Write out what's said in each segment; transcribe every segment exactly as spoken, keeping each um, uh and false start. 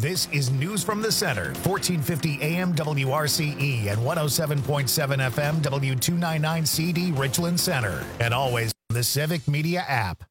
This is News from the Center, fourteen fifty A M W R C E and one oh seven point seven F M W two ninety-nine C D Richland Center. And always on the Civic Media app.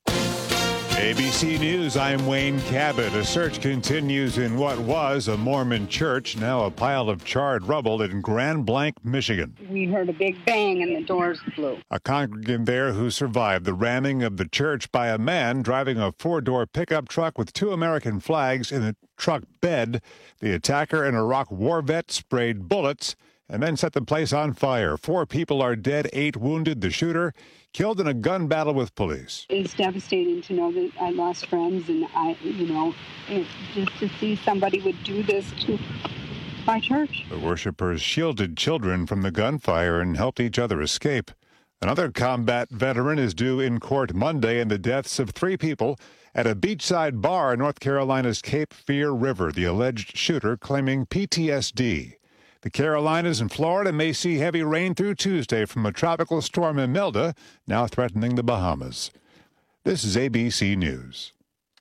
A B C News, I'm Wayne Cabot. A search continues in what was a Mormon church, now a pile of charred rubble in Grand Blanc, Michigan. We heard a big bang and the doors flew. A congregant there who survived the ramming of the church by a man driving a four-door pickup truck with two American flags in the truck bed. The attacker, an Iraq war vet, sprayed bullets and then set the place on fire. Four people are dead, eight wounded. The shooter killed in a gun battle with police. It's devastating to know that I lost friends, and I, you know, it, just to see somebody would do this to my church. The worshipers shielded children from the gunfire and helped each other escape. Another combat veteran is due in court Monday in the deaths of three people at a beachside bar in North Carolina's Cape Fear River, the alleged shooter claiming P T S D. The Carolinas and Florida may see heavy rain through Tuesday from a tropical storm Imelda, now threatening the Bahamas. This is A B C News.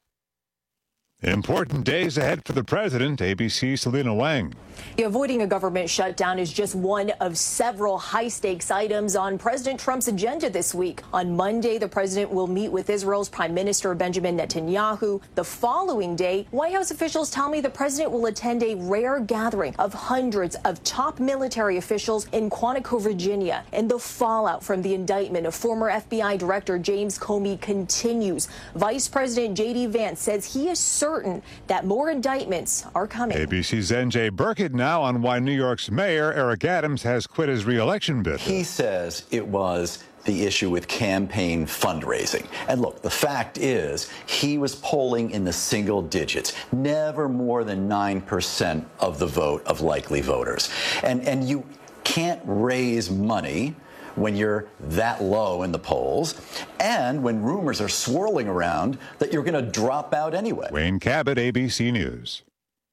Important days ahead for the president. A B C's Selena Wang. Avoiding a government shutdown is just one of several high-stakes items on President Trump's agenda this week. On Monday, the president will meet with Israel's Prime Minister Benjamin Netanyahu. The following day, White House officials tell me the president will attend a rare gathering of hundreds of top military officials in Quantico, Virginia. And the fallout from the indictment of former F B I Director James Comey continues. Vice President J D Vance says he is certain that more indictments are coming. A B C's N J Burkett now on why New York's mayor, Eric Adams, has quit his re-election bid. He says it was the issue with campaign fundraising. And look, the fact is he was polling in the single digits, never more than nine percent of the vote of likely voters. And, and you can't raise money when you're that low in the polls, and when rumors are swirling around that you're going to drop out anyway. Wayne Cabot, A B C News.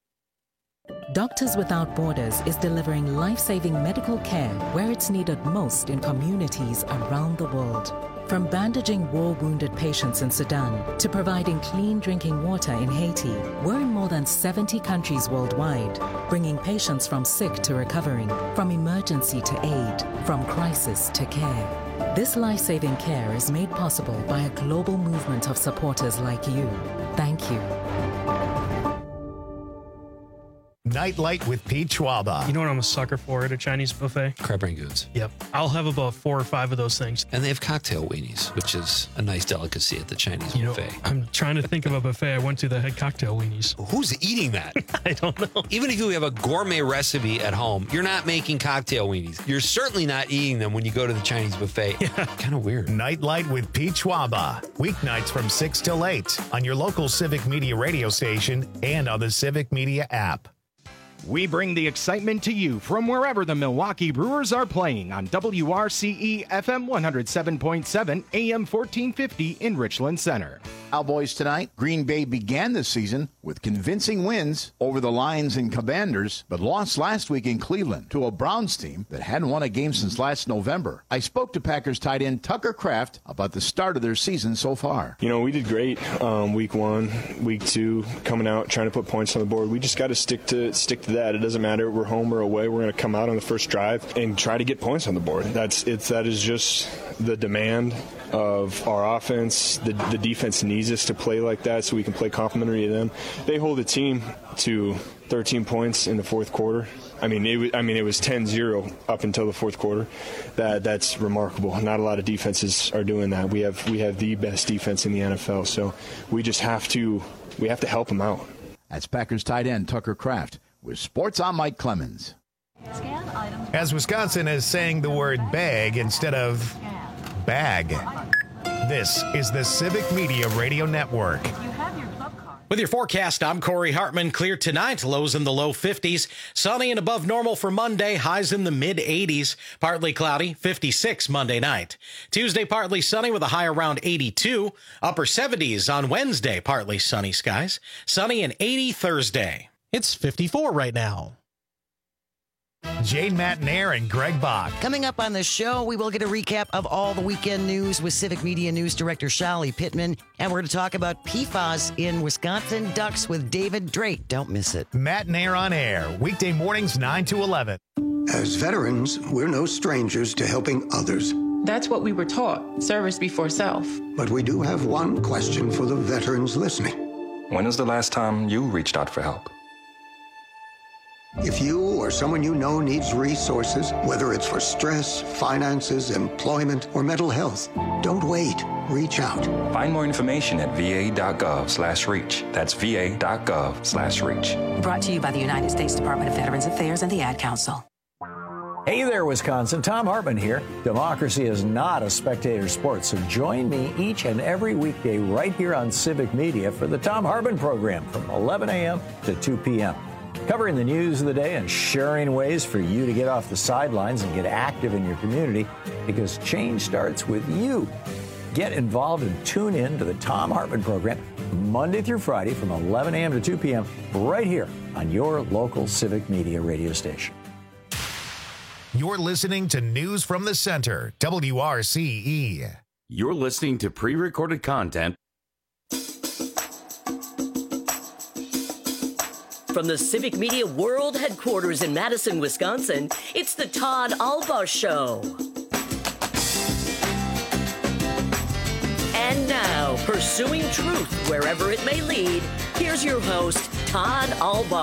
Doctors Without Borders is delivering life-saving medical care where it's needed most in communities around the world. From bandaging war-wounded patients in Sudan to providing clean drinking water in Haiti, we're in more than seventy countries worldwide, bringing patients from sick to recovering, from emergency to aid, from crisis to care. This life-saving care is made possible by a global movement of supporters like you. Thank you. Nightlight with Pete Schwaba. You know what I'm a sucker for at a Chinese buffet? Crab rangoons. Yep. I'll have about four or five of those things. And they have cocktail weenies, which is a nice delicacy at the Chinese you buffet. Know, I'm trying to think of a buffet I went to that had cocktail weenies. Who's eating that? I don't know. Even if you have a gourmet recipe at home, you're not making cocktail weenies. You're certainly not eating them when you go to the Chinese buffet. Yeah. Kind of weird. Nightlight with Pete Schwaba. Weeknights from six till eight on your local Civic Media radio station and on the Civic Media app. We bring the excitement to you from wherever the Milwaukee Brewers are playing on W R C E F M one oh seven point seven, A M fourteen fifty in Richland Center. Cowboys tonight. Green Bay began the season with convincing wins over the Lions and Commanders, but lost last week in Cleveland to a Browns team that hadn't won a game since last November. I spoke to Packers tight end Tucker Kraft about the start of their season so far. You know, we did great um, week one, week two, coming out, trying to put points on the board. We just got to stick to stick to that. It doesn't matter if we're home or away. We're going to come out on the first drive and try to get points on the board. That's it's that is just the demand of our offense. The, the defense needs us to play like that so we can play complementary to them. They hold the team to thirteen points in the fourth quarter. I mean, it was, I mean, it was ten zero up until the fourth quarter. That that's remarkable. Not a lot of defenses are doing that. We have we have the best defense in the N F L. So we just have to we have to help them out. That's Packers tight end Tucker Kraft with Sports. I'm Mike Clemens. As Wisconsin is saying the word bag instead of bag. This is the Civic Media Radio Network. With your forecast, I'm Corey Hartman. Clear tonight, lows in the low fifties. Sunny and above normal for Monday, highs in the mid eighties. Partly cloudy, fifty-six Monday night. Tuesday, partly sunny with a high around eighty-two. Upper seventies on Wednesday, partly sunny skies. Sunny and eighty Thursday. It's fifty-four right now. Jane Matnair and Greg Bach. Coming up on the show, we will get a recap of all the weekend news with Civic Media News Director Shali Pittman. And we're going to talk about P FAS in Wisconsin Ducks with David Drake. Don't miss it. Matnair on air, weekday mornings nine to eleven. As veterans, we're no strangers to helping others. That's what we were taught, service before self. But we do have one question for the veterans listening. When was the last time you reached out for help? If you or someone you know needs resources, whether it's for stress, finances, employment, or mental health, don't wait. Reach out. Find more information at va.gov slash reach. That's va.gov slash reach. Brought to you by the United States Department of Veterans Affairs and the Ad Council. Hey there, Wisconsin. Tom Hartman here. Democracy is not a spectator sport, so join me each and every weekday right here on Civic Media for the Tom Hartman program from eleven a.m. to two p.m. Covering the news of the day and sharing ways for you to get off the sidelines and get active in your community, because change starts with you. Get involved and tune in to the Tom Hartman program Monday through Friday from eleven a.m. to two p.m. right here on your local Civic Media radio station. You're listening to News from the Center, W R C E. You're listening to pre-recorded content from the Civic Media World Headquarters in Madison, Wisconsin. It's the Todd Alba Show. And now, pursuing truth wherever it may lead, here's your host, Todd Alba.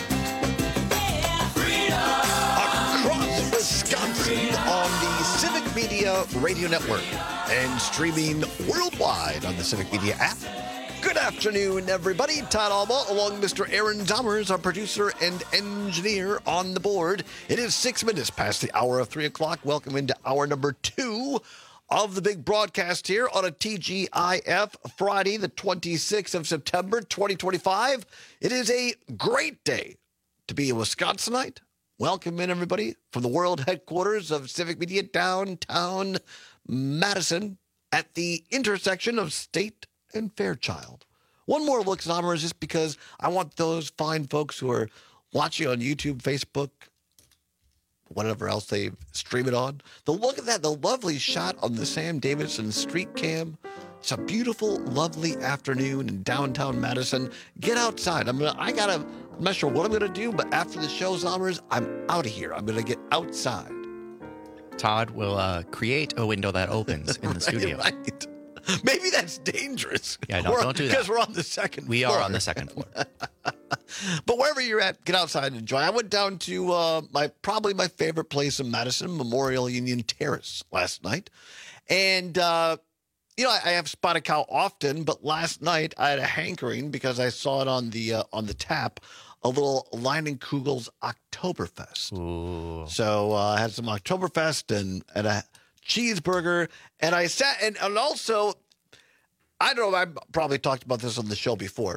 Across Wisconsin on the Civic Media Radio Network and streaming worldwide on the Civic Media app. Good afternoon, everybody. Todd Alba, along with Mister Aaron Dommers, our producer and engineer on the board. It is six minutes past the hour of three o'clock. Welcome into hour number two of the big broadcast here on a T G I F Friday, the twenty-sixth of September, twenty twenty-five. It is a great day to be a Wisconsinite. Welcome in, everybody, from the world headquarters of Civic Media, downtown Madison, at the intersection of State and Fairchild. One more look, Zommers, just because I want those fine folks who are watching on YouTube, Facebook, whatever else they stream it on. The look at that, the lovely shot on the Sam Davidson street cam. It's a beautiful, lovely afternoon in downtown Madison. Get outside. I'm gonna. I gotta. I'm not sure what I'm gonna do, but after the show, Zommers, I'm out of here. I'm gonna get outside. Todd will uh, create a window that opens in the right, studio. Right. Maybe that's dangerous. Yeah, no, don't do that. Because we're on the second we floor. We are on the second floor. But wherever you're at, get outside and enjoy. I went down to uh, my probably my favorite place in Madison, Memorial Union Terrace, last night. And, uh, you know, I, I have spotted cow often, but last night I had a hankering because I saw it on the uh, on the tap, a little Leinenkugel's Oktoberfest. Ooh. So uh, I had some Oktoberfest and, and a cheeseburger, and I sat, and, and also, I don't know, I probably talked about this on the show before.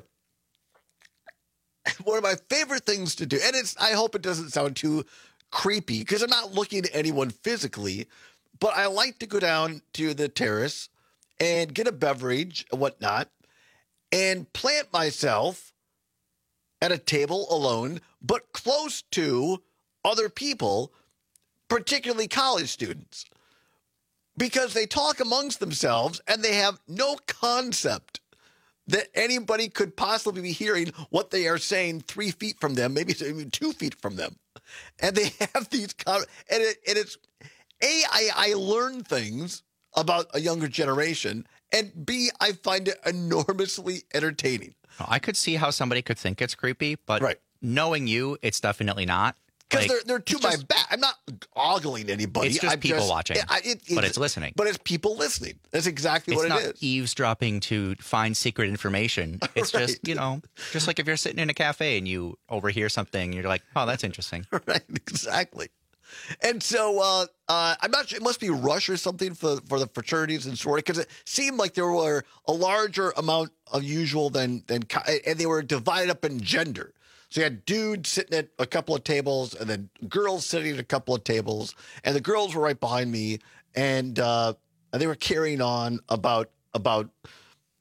One of my favorite things to do, and it's, I hope it doesn't sound too creepy, because I'm not looking at anyone physically, but I like to go down to the terrace and get a beverage and whatnot, and plant myself at a table alone, but close to other people, particularly college students. Because they talk amongst themselves and they have no concept that anybody could possibly be hearing what they are saying three feet from them, maybe even two feet from them. And they have these, and, it, and it's, A, I, I learn things about a younger generation, and B, I find it enormously entertaining. I could see how somebody could think it's creepy, but right. knowing you, it's definitely not. Because like, they're, they're to my back. I'm not ogling anybody. It's just I'm people just, watching, I, it, but it's listening. But it's people listening. That's exactly it's what not it is. Eavesdropping to find secret information. It's right. just, you know, just like if you're sitting in a cafe and you overhear something, you're like, oh, that's interesting. Right, exactly. And so uh, uh, I'm not sure. It must be Rush or something for, for the fraternities and sorority, because it seemed like there were a larger amount of usual than, than, and they were divided up in gender. So you had dudes sitting at a couple of tables and then girls sitting at a couple of tables. And the girls were right behind me. And uh, they were carrying on about about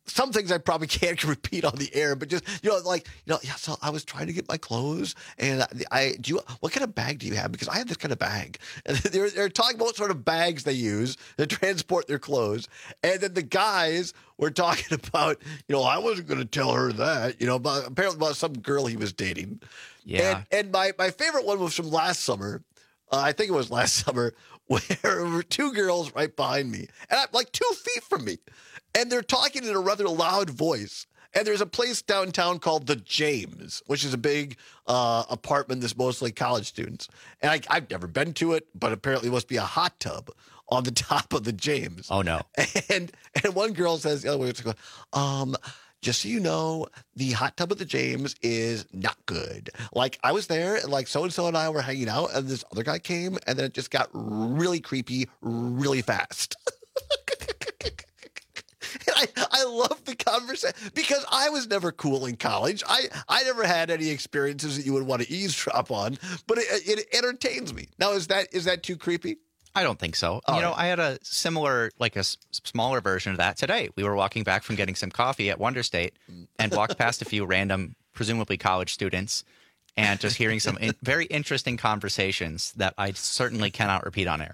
some things I probably can't repeat on the air, but just, you know, like, you know, yeah, so I was trying to get my clothes, and I, I do you, what kind of bag do you have? Because I have this kind of bag. And they're, they're talking about what sort of bags they use to transport their clothes. And then the guys were talking about, you know, I wasn't going to tell her that, you know, but apparently about some girl he was dating. Yeah. And, and my, my favorite one was from last summer. Uh, I think it was last summer, where there were two girls right behind me, and I'm like two feet from me, and they're talking in a rather loud voice. And there's a place downtown called the James, which is a big uh, apartment that's mostly college students. And I, I've never been to it, but apparently it must be a hot tub on the top of the James. Oh, no. And and one girl says, the other one goes, um, just so you know, the hot tub at the James is not good. Like, I was there, and like so-and-so and I were hanging out, and this other guy came, and then it just got really creepy really fast. And I, I love the conversation because I was never cool in college. I, I never had any experiences that you would want to eavesdrop on, but it, it entertains me. Now, is that is that too creepy? I don't think so. All you know, right. I had a similar, like a s- smaller version of that today. We were walking back from getting some coffee at Wonder State and walked past a few random, presumably college students, and just hearing some in- very interesting conversations that I certainly cannot repeat on air.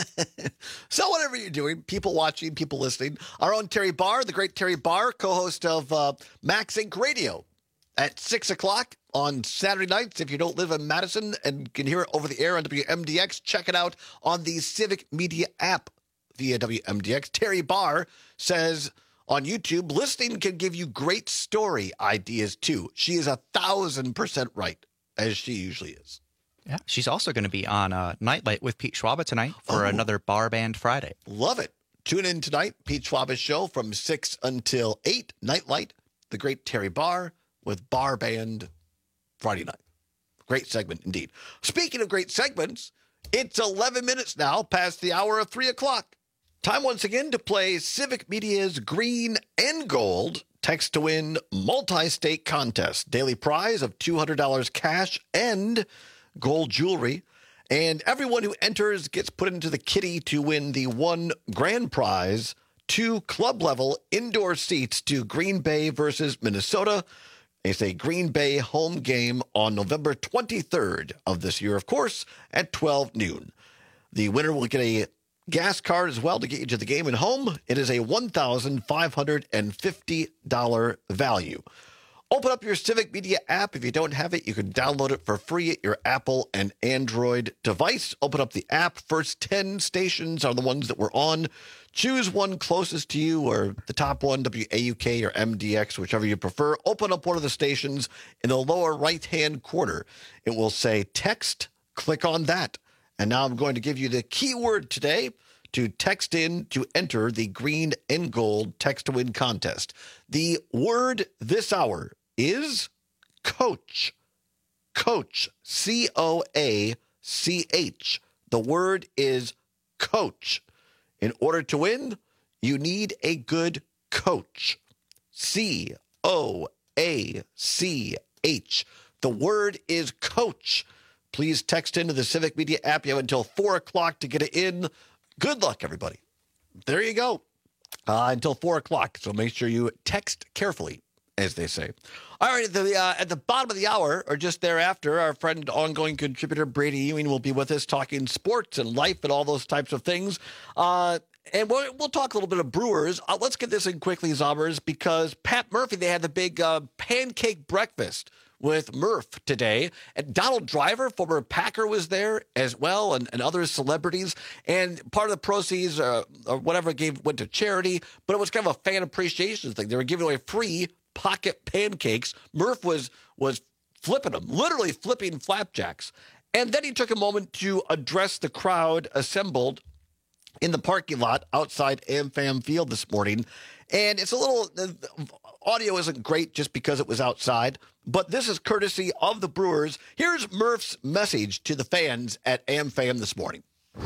So whatever you're doing, people watching, people listening, our own Terry Barr, the great Terry Barr, co-host of uh, Max Inc Radio at six o'clock on Saturday nights. If you don't live in Madison and can hear it over the air on W M D X, check it out on the Civic Media app via W M D X. Terry Barr says on YouTube, listening can give you great story ideas too. She is a thousand percent right, as she usually is. Yeah, she's also going to be on uh, Nightlight with Pete Schwaba tonight for Oh. another Bar Band Friday. Love it. Tune in tonight, Pete Schwaba's show from six until eight, Nightlight, the great Terry Barr with Bar Band Friday night. Great segment indeed. Speaking of great segments, it's eleven minutes now past the hour of three o'clock. Time once again to play Civic Media's Green and Gold Text to Win multi-state contest. Daily prize of two hundred dollars cash and gold jewelry. And everyone who enters gets put into the kitty to win the one grand prize, two club-level indoor seats to Green Bay versus Minnesota. It's a Green Bay home game on November twenty-third of this year, of course, at twelve noon. The winner will get a gas card as well to get you to the game and home. It is a one thousand five hundred fifty dollars value. Open up your Civic Media app. If you don't have it, you can download it for free at your Apple and Android device. Open up the app. First ten stations are the ones that we're on. Choose one closest to you or the top one, W A U K or M D X, whichever you prefer. Open up one of the stations. In the lower right-hand corner, it will say text. Click on that. And now I'm going to give you the keyword today to text in to enter the Green and Gold Text to Win contest. The word this hour is coach. Coach. C O A C H. The word is coach. In order to win, you need a good coach. C O A C H. The word is coach. Please text into the Civic Media app. You have until four o'clock to get it in. Good luck, everybody. There you go. Uh, until four o'clock. So make sure you text carefully, as they say. All right, at the, uh, at the bottom of the hour, or just thereafter, our friend, ongoing contributor Brady Ewing will be with us talking sports and life and all those types of things. Uh, and we'll, we'll talk a little bit of Brewers. Uh, let's get this in quickly, Zombers, because Pat Murphy, they had the big uh, pancake breakfast with Murph today. And Donald Driver, former Packer, was there as well, and, and other celebrities. And part of the proceeds, uh, or whatever, gave went to charity, but it was kind of a fan appreciation thing. They were giving away free pocket pancakes. Murph was was flipping them, literally flipping flapjacks. And then he took a moment to address the crowd assembled in the parking lot outside AmFam Field this morning. And it's a little, the audio isn't great just because it was outside, but this is courtesy of the Brewers. Here's Murph's message to the fans at AmFam this morning.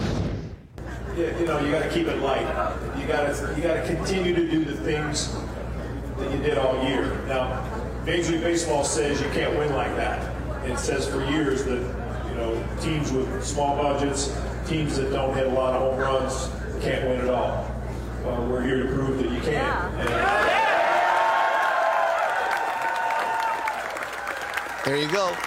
Yeah, you know, you got to keep it light. You got to you got to continue to do the things that you did all year. Now, Major League Baseball says you can't win like that. It says for years that, you know, teams with small budgets, teams that don't hit a lot of home runs can't win at all. Well, we're here to prove that you can. And, There you go.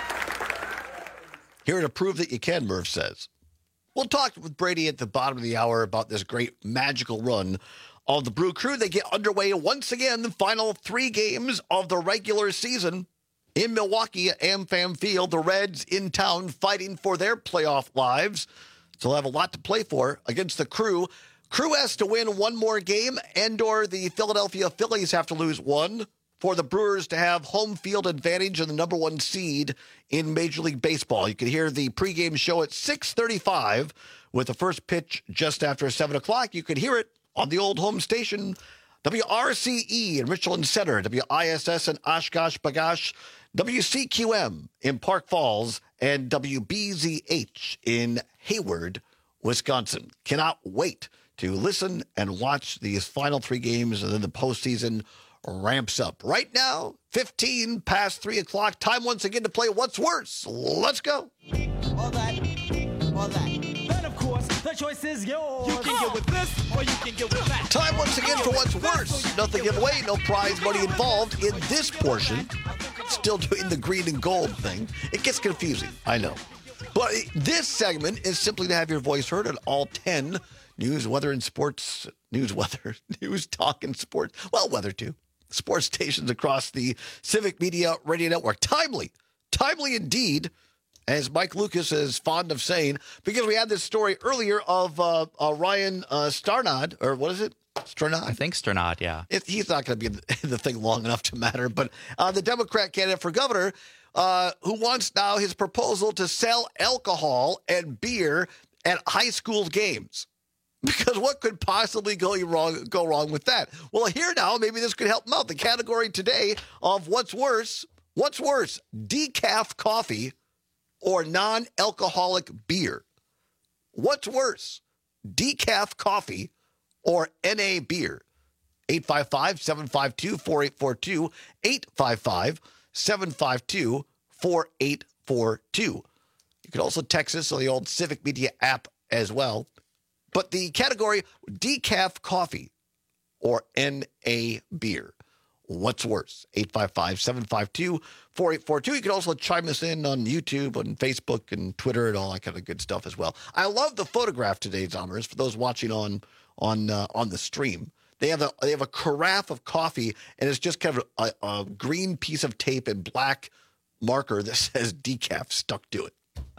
Here to prove that you can, Murph says. We'll talk with Brady at the bottom of the hour about this great magical run of the Brew Crew. They get underway once again, the final three games of the regular season in Milwaukee at AmFam Field. The Reds in town fighting for their playoff lives. So they'll have a lot to play for against the Crew. Crew has to win one more game, and or the Philadelphia Phillies have to lose one for the Brewers to have home field advantage and the number one seed in Major League Baseball. You can hear the pregame show at six thirty-five with the first pitch just after seven o'clock. You can hear it on the old home station, W R C E in Richland Center, W I S S in Oshkosh B'gosh, W C Q M in Park Falls, and W B Z H in Hayward, Wisconsin. Cannot wait to listen and watch these final three games, and then the postseason ramps up. Right now, fifteen past three o'clock. Time once again to play What's Worse. Let's go. All that, all that. Then, of course, the choice is yours. You can get with this, or you can get with that. Time once again for What's Worse. Nothing giveaway, no prize money involved in this portion. Still doing the green and gold thing. It gets confusing, I know. But this segment is simply to have your voice heard on all ten news, weather, and sports. News, weather, news, talk, and sports. Well, weather, too. Sports stations across the Civic Media Radio Network. Timely, timely indeed, as Mike Lucas is fond of saying, because we had this story earlier of uh, uh, Ryan uh, Starnod, or what is it? Sternod? I think Sternod, yeah. It, he's not going to be in the thing long enough to matter, but uh, the Democrat candidate for governor uh, who wants now his proposal to sell alcohol and beer at high school games. Because what could possibly go wrong go wrong with that? Well, here now, maybe this could help them out. The category today of what's worse, what's worse, decaf coffee or non-alcoholic beer? What's worse, decaf coffee or N A beer? eight five five, seven five two, four eight four two, eight five five, seven five two, four eight four two. You can also text us on the old Civic Media app as well. But the category, decaf coffee or N A beer. What's worse? eight five five, seven five two, four eight four two. You can also chime us in on YouTube, on Facebook, and Twitter, and all that kind of good stuff as well. I love the photograph today, Zommers, for those watching on on uh, on the stream. They have a they have a carafe of coffee, and it's just kind of a, a green piece of tape and black marker that says decaf stuck to it.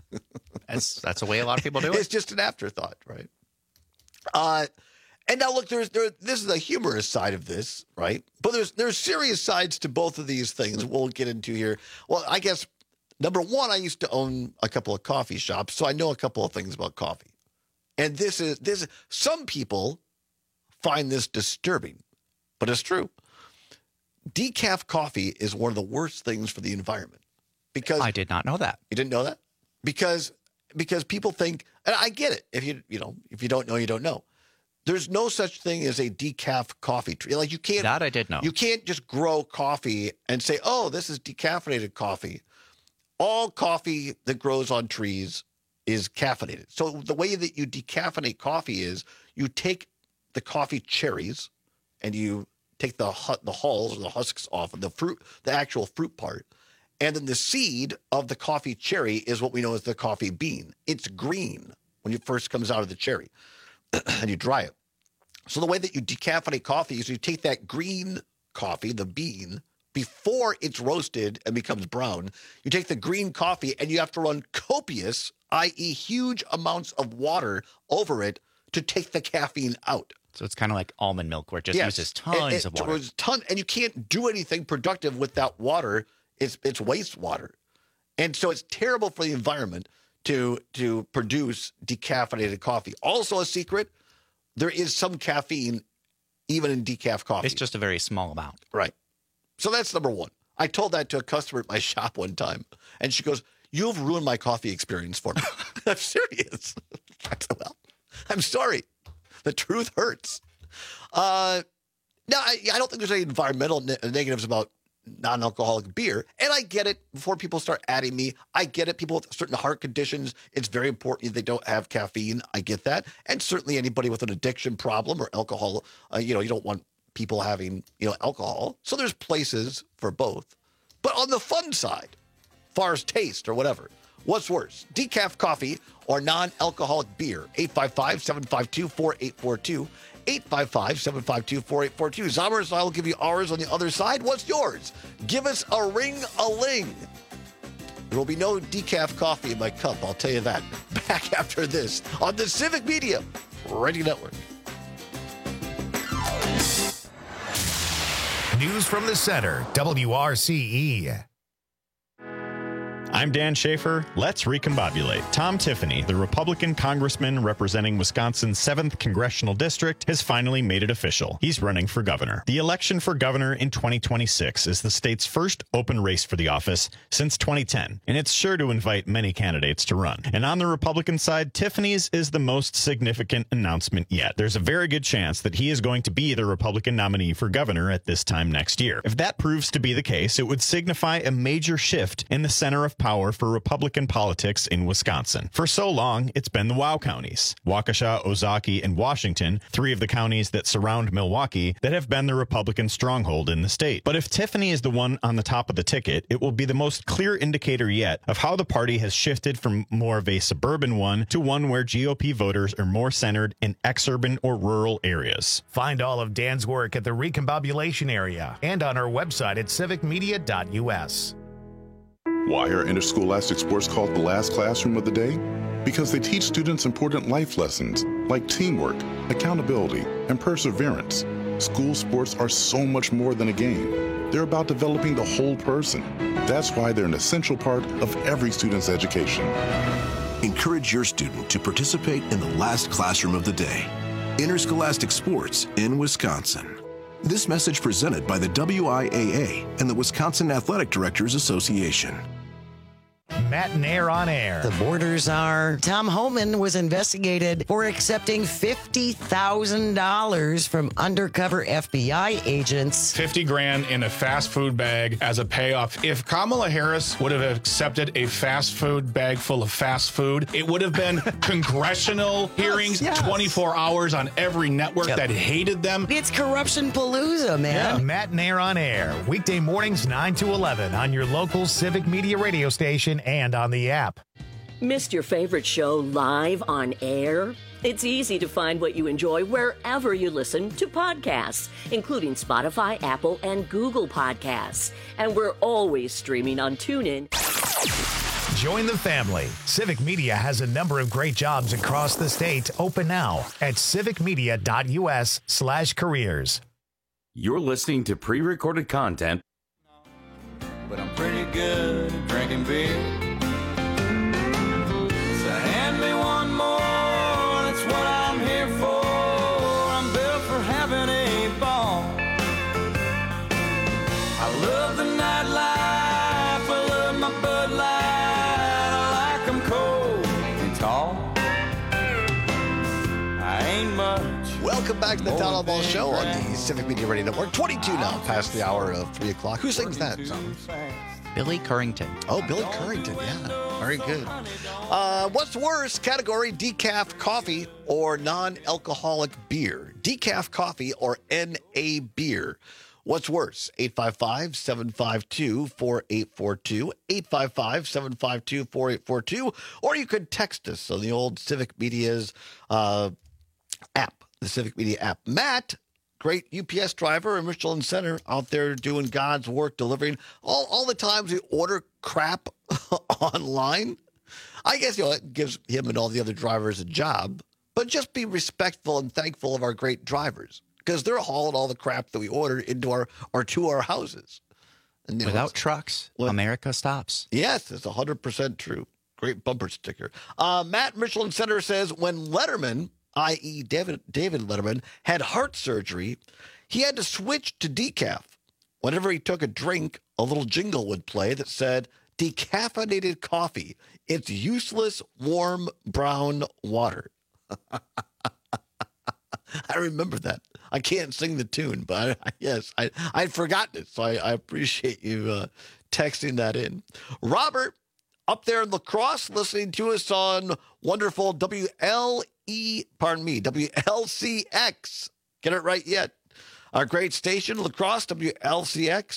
That's that's the way a lot of people do it. It's just an afterthought, right? Uh, and now look, there's there. This is the humorous side of this, right? But there's there's serious sides to both of these things. We'll get into here. Well, I guess number one, I used to own a couple of coffee shops, so I know a couple of things about coffee. And this is this. Some people find this disturbing, but it's true. Decaf coffee is one of the worst things for the environment because I did not know that. You didn't know that? Because because people think, and I get it. If you you know if you don't know, you don't know. There's no such thing as a decaf coffee tree. Like you can't. That I did know. You can't just grow coffee and say, "Oh, this is decaffeinated coffee." All coffee that grows on trees is caffeinated. So the way that you decaffeinate coffee is you take the coffee cherries and you take the the hulls or the husks off of the fruit, the actual fruit part. And then the seed of the coffee cherry is what we know as the coffee bean. It's green when it first comes out of the cherry and you dry it. So the way that you decaffeinate coffee is you take that green coffee, the bean, before it's roasted and becomes brown. You take the green coffee and you have to run copious, that is huge amounts of water over it to take the caffeine out. So it's kind of like almond milk where it just yes. uses tons it, it, of water. It ton, and you can't do anything productive with that water. It's it's wastewater. And so it's terrible for the environment to to produce decaffeinated coffee. Also a secret, there is some caffeine even in decaf coffee. It's just a very small amount. Right. So that's number one. I told that to a customer at my shop one time, and she goes, "You've ruined my coffee experience for me." I'm serious. I said, well, I'm sorry. The truth hurts. Uh, now, I, I don't think there's any environmental ne- negatives about non-alcoholic beer. And I get it. Before people start adding me, I get it. People with certain heart conditions, it's very important they don't have caffeine. I get that. And certainly anybody with an addiction problem or alcohol, uh, you know, you don't want people having, you know, alcohol. So there's places for both. But on the fun side, far as taste or whatever. What's worse, decaf coffee or non-alcoholic beer? eight five five, seven five two, four eight four two. eight five five, seven five two, four eight four two. Zombers and I will give you ours on the other side. What's yours? Give us a ring-a-ling. There will be no decaf coffee in my cup, I'll tell you that. Back after this on the Civic Media Radio Network. News from the center, W R C E. I'm Dan Schaefer. Let's recombobulate. Tom Tiffany, the Republican congressman representing Wisconsin's seventh Congressional District, has finally made it official. He's running for governor. The election for governor in twenty twenty-six is the state's first open race for the office since twenty ten, and it's sure to invite many candidates to run. And on the Republican side, Tiffany's is the most significant announcement yet. There's a very good chance that he is going to be the Republican nominee for governor at this time next year. If that proves to be the case, it would signify a major shift in the center of power for Republican politics in Wisconsin. For so long, it's been the WOW counties, Waukesha, Ozaukee, and Washington, three of the counties that surround Milwaukee, that have been the Republican stronghold in the state. But if Tiffany is the one on the top of the ticket, it will be the most clear indicator yet of how the party has shifted from more of a suburban one to one where G O P voters are more centered in exurban or rural areas. Find all of Dan's work at the Recombobulation area and on our website at civic media dot U S. Why are interscholastic sports called the last classroom of the day? Because they teach students important life lessons like teamwork, accountability, and perseverance. School sports are so much more than a game. They're about developing the whole person. That's why they're an essential part of every student's education. Encourage your student to participate in the last classroom of the day. Interscholastic sports in Wisconsin. This message presented by the W I A A and the Wisconsin Athletic Directors Association. Matt and Air on air. The borders are. Tom Homan was investigated for accepting fifty thousand dollars from undercover F B I agents. fifty grand in a fast food bag as a payoff. If Kamala Harris would have accepted a fast food bag full of fast food, it would have been congressional hearings, yes, yes. twenty-four hours on every network yep. that hated them. It's corruption palooza, man. Yeah. Matt and Air on air. Weekday mornings nine to eleven on your local Civic Media radio station and on the app. Missed your favorite show live on air? It's easy to find what you enjoy wherever you listen to podcasts, including Spotify, Apple, and Google Podcasts. And we're always streaming on TuneIn. Join the family. Civic Media has a number of great jobs across the state open now at civic media dot U S slash careers. You're listening to pre-recorded content. But I'm pretty good at drinking beer. So hand me one more, that's what I'm here for. I'm built for having a ball. I love the nightlife, I love my Bud Light. I like them cold and tall. I ain't much. Welcome back to the Town Ball Show on the Civic Media Radio Network. twenty-two now, past the hour of three o'clock. Who sings that song? Billy Currington. Oh, Billy Currington, yeah. Very good. Uh, what's worse, category decaf coffee or non-alcoholic beer? Decaf coffee or N A beer? What's worse? eight five five, seven five two, four eight four two, eight five five, seven five two, four eight four two, or you could text us on the old Civic Media's uh, app, the Civic Media app. Matt, great U P S driver in Richland Center, out there doing God's work, delivering all, all the times we order crap online. I guess, you know, it gives him and all the other drivers a job, but just be respectful and thankful of our great drivers because they're hauling all the crap that we ordered into our or to our houses. And, you know, without trucks, well, America stops. Yes, it's one hundred percent true. Great bumper sticker. Uh, Matt Richland Center says when Letterman, that is. David, David Letterman, had heart surgery, he had to switch to decaf. Whenever he took a drink, a little jingle would play that said, decaffeinated coffee. It's useless, warm, brown water. I remember that. I can't sing the tune, but I, yes, I, I'd forgotten it, so I, I appreciate you uh, texting that in. Robert, up there in La Crosse, listening to us on wonderful W L E, pardon me, W L C X. Get it right yet. Our great station, La Crosse, W L C X.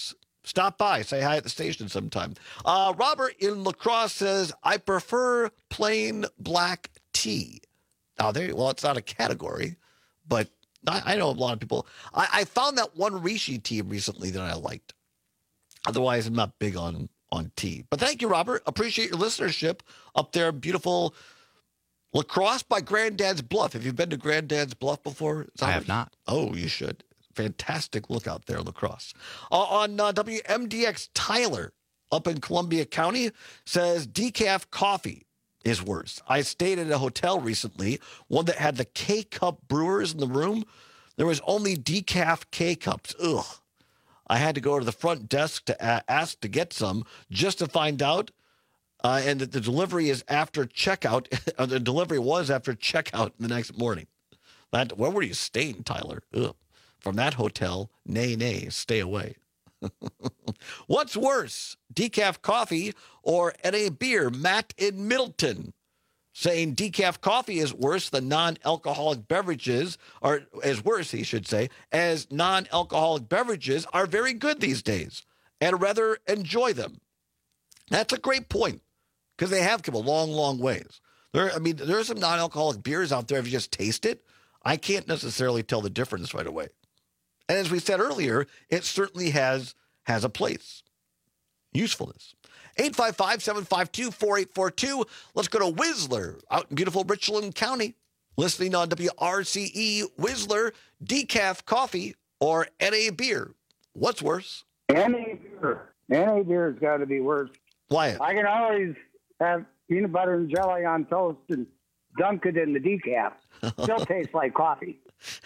Stop by. Say hi at the station sometime. Uh, Robert in La Crosse says, I prefer plain black tea. Now, there, well, it's not a category, but I, I know a lot of people. I, I found that one Rishi tea recently that I liked. Otherwise, I'm not big on, on tea. But thank you, Robert. Appreciate your listenership up there. Beautiful La Crosse by Granddad's Bluff. Have you been to Granddad's Bluff before? I have not. Oh, you should. Fantastic look out there, La Crosse. Uh, on uh, W M D X, Tyler up in Columbia County says decaf coffee is worse. I stayed at a hotel recently, one that had the K-Cup brewers in the room. There was only decaf K-Cups. Ugh. I had to go to the front desk to a- ask to get some just to find out, uh, and that the delivery is after checkout. The delivery was after checkout the next morning. That, where were you staying, Tyler? Ugh. From that hotel, nay, nay, stay away. What's worse, decaf coffee or N A beer? Matt in Middleton saying decaf coffee is worse than non-alcoholic beverages, or as worse, he should say, as non-alcoholic beverages are very good these days and rather enjoy them. That's a great point because they have come a long, long ways. There, I mean, there are some non-alcoholic beers out there. If you just taste it, I can't necessarily tell the difference right away. And as we said earlier, it certainly has has a place. Usefulness. eight five five, seven five two, four eight four two. Let's go to Whistler out in beautiful Richland County. Listening on W R C E, Whistler, decaf coffee or N A beer. What's worse? N A beer. N A beer has got to be worse. Why? I can always have peanut butter and jelly on toast and dunk it in the decaf. Still tastes like coffee.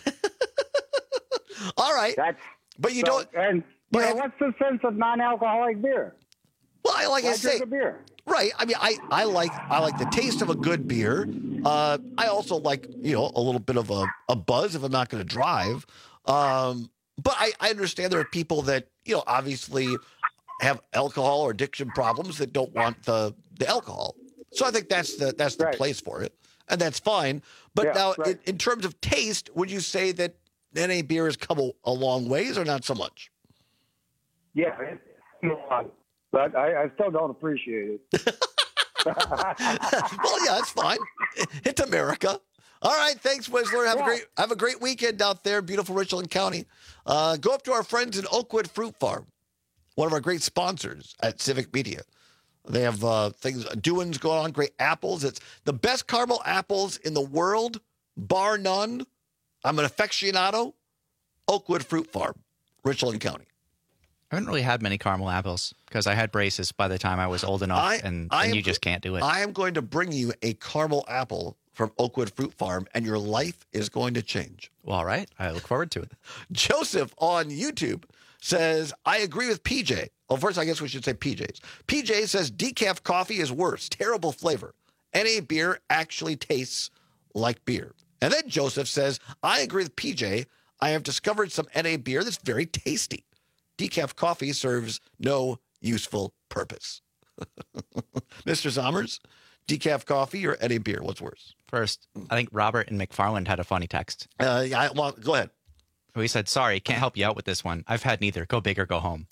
All right. That's, but you so, don't. And you know, what's the sense of non-alcoholic beer? Well, I like Why I say, drink a beer? Right. I mean, I, I like I like the taste of a good beer. Uh, I also like, you know, a little bit of a, a buzz if I'm not going to drive. Um, but I, I understand there are people that, you know, obviously have alcohol or addiction problems that don't want the, the alcohol. So I think that's the that's the right. place for it, and that's fine. But yeah, now, right. in, in terms of taste, would you say that N A beer has come a, a long ways, or not so much? Yeah, but I, I still don't appreciate it. Well, yeah, it's fine. It's America. All right, thanks, Whistler. Have yeah. a great have a great weekend out there, beautiful Richland County. Uh, go up to our friends in Oakwood Fruit Farm, one of our great sponsors at Civic Media. They have uh, things, doings going on, great apples. It's the best caramel apples in the world, bar none. I'm an aficionado. Oakwood Fruit Farm, Richland County. I haven't really had many caramel apples because I had braces by the time I was old enough, I, and, I and you am, just can't do it. I am going to bring you a caramel apple from Oakwood Fruit Farm, and your life is going to change. Well, all right. I look forward to it. Joseph on YouTube says, I agree with P J. Well, first, I guess we should say P J's. P J says decaf coffee is worse. Terrible flavor. N A beer actually tastes like beer. And then Joseph says, I agree with P J. I have discovered some N A beer that's very tasty. Decaf coffee serves no useful purpose. Mister Sommers, decaf coffee or N A beer? What's worse? First, I think Robert and McFarland had a funny text. Uh, yeah, well, go ahead. We said, sorry, can't help you out with this one. I've had neither. Go big or go home.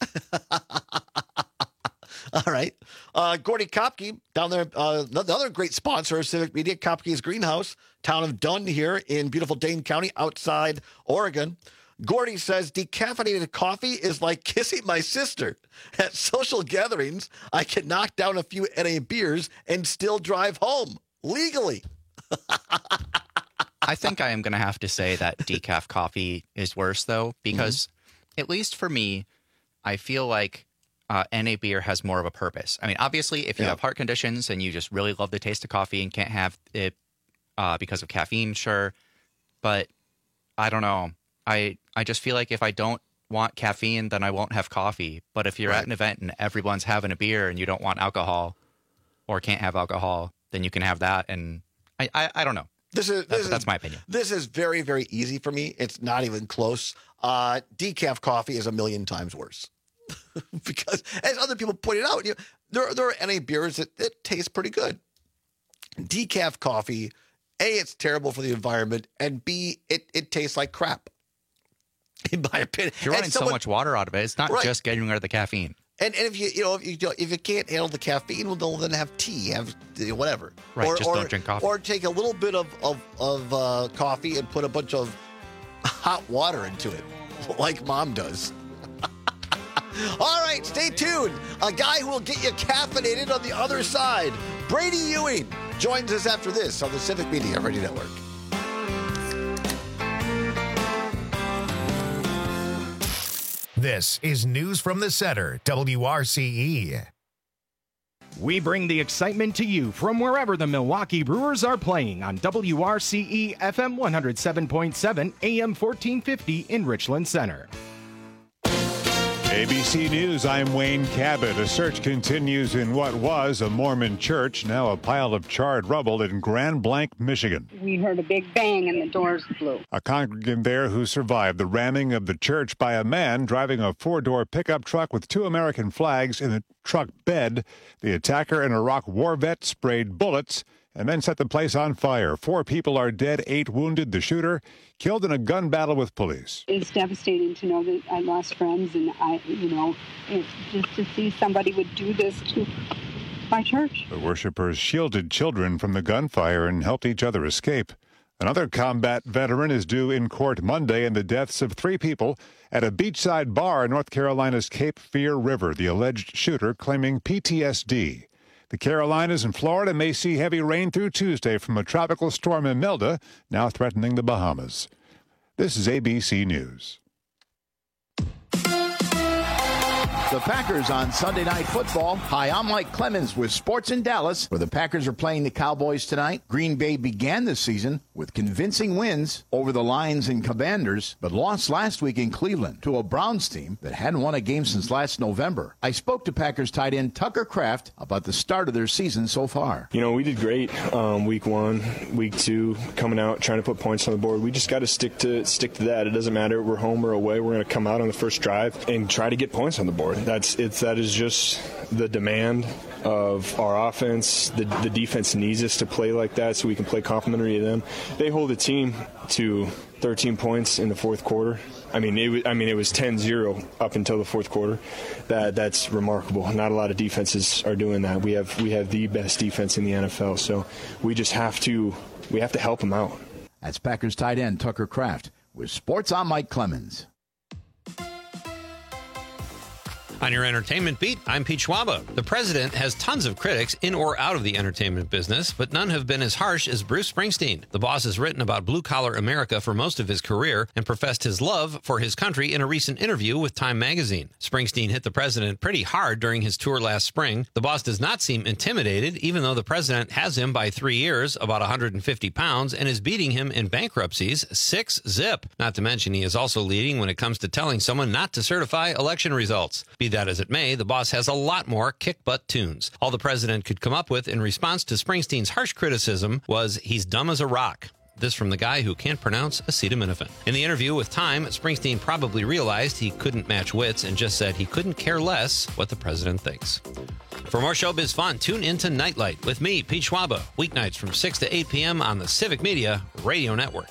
All right. Uh, Gordy Kopke down there, uh, another great sponsor of Civic Media, Kopke's Greenhouse, town of Dunn here in beautiful Dane County outside Oregon. Gordy says, decaffeinated coffee is like kissing my sister. At social gatherings, I can knock down a few N A beers and still drive home legally. I think I am going to have to say that decaf coffee is worse, though, because mm-hmm. at least for me, I feel like uh, N A beer has more of a purpose. I mean, obviously, if you yeah. have heart conditions and you just really love the taste of coffee and can't have it uh, because of caffeine, sure. But I don't know. I, I just feel like if I don't want caffeine, then I won't have coffee. But if you're right. at an event and everyone's having a beer and you don't want alcohol or can't have alcohol, then you can have that. And I, I, I don't know. This is, this that's, is that's my opinion. This is very, very easy for me. It's not even close. Uh, decaf coffee is a million times worse. Because, as other people pointed out, you know, there, there are N A beers that, that taste pretty good. Decaf coffee, A, it's terrible for the environment, and B, it, it tastes like crap. in my opinion. You're running someone, so much water out of it. It's not right. just getting rid of the caffeine. And, and if you you know if you if you can't handle the caffeine, well, then have tea, have whatever. Right, or, just or, don't drink coffee. Or take a little bit of of, of uh, coffee and put a bunch of hot water into it, like Mom does. All right, stay tuned. A guy who will get you caffeinated on the other side, Brady Ewing, joins us after this on the Civic Media Radio Network. This is News from the Center, W R C E. We bring the excitement to you from wherever the Milwaukee Brewers are playing on W R C E F M one oh seven point seven, A M fourteen fifty in Richland Center. A B C News, I'm Wayne Cabot. A search continues in what was a Mormon church, now a pile of charred rubble in Grand Blanc, Michigan. We heard a big bang and the doors flew. A congregant there who survived the ramming of the church by a man driving a four-door pickup truck with two American flags in the truck bed. The attacker, an Iraq war vet, sprayed bullets and then set the place on fire. Four people are dead, eight wounded. The shooter killed in a gun battle with police. It's devastating to know that I lost friends, and I, you know, it's just to see somebody would do this to my church. The worshipers shielded children from the gunfire and helped each other escape. Another combat veteran is due in court Monday in the deaths of three people at a beachside bar in North Carolina's Cape Fear River, the alleged shooter claiming P T S D. The Carolinas and Florida may see heavy rain through Tuesday from a tropical storm Imelda, now threatening the Bahamas. This is A B C News. The Packers on Sunday Night Football. Hi, I'm Mike Clemens with Sports in Dallas, where the Packers are playing the Cowboys tonight. Green Bay began the season with convincing wins over the Lions and Commanders, but lost last week in Cleveland to a Browns team that hadn't won a game since last November. I spoke to Packers tight end Tucker Kraft about the start of their season so far. You know, we did great um, week one, week two, coming out, trying to put points on the board. We just got to stick to stick to that. It doesn't matter if we're home or away. We're going to come out on the first drive and try to get points on the board. That's it's that is just the demand of our offense. The, the defense needs us to play like that so we can play complementary to them. They hold the team to thirteen points in the fourth quarter. I mean, it was, I mean, it was ten zero up until the fourth quarter. That that's remarkable. Not a lot of defenses are doing that. We have we have the best defense in the N F L. So we just have to we have to help them out. That's Packers tight end Tucker Kraft with Sports. I'm Mike Clemens. On your entertainment beat, I'm Pete Schwaba. The president has tons of critics in or out of the entertainment business, but none have been as harsh as Bruce Springsteen. The boss has written about blue-collar America for most of his career and professed his love for his country in a recent interview with Time magazine. Springsteen hit the president pretty hard during his tour last spring. The boss does not seem intimidated, even though the president has him by three years, about one hundred fifty pounds, and is beating him in bankruptcies six zip. Not to mention he is also leading when it comes to telling someone not to certify election results. Be that as it may, the boss has a lot more kick-butt tunes. All the president could come up with in response to Springsteen's harsh criticism was, he's dumb as a rock. This from the guy who can't pronounce acetaminophen. In the interview with Time, Springsteen probably realized he couldn't match wits and just said he couldn't care less what the president thinks. For more showbiz fun, tune into Nightlight with me, Pete Schwaba, weeknights from six to eight p.m. on the Civic Media Radio Network.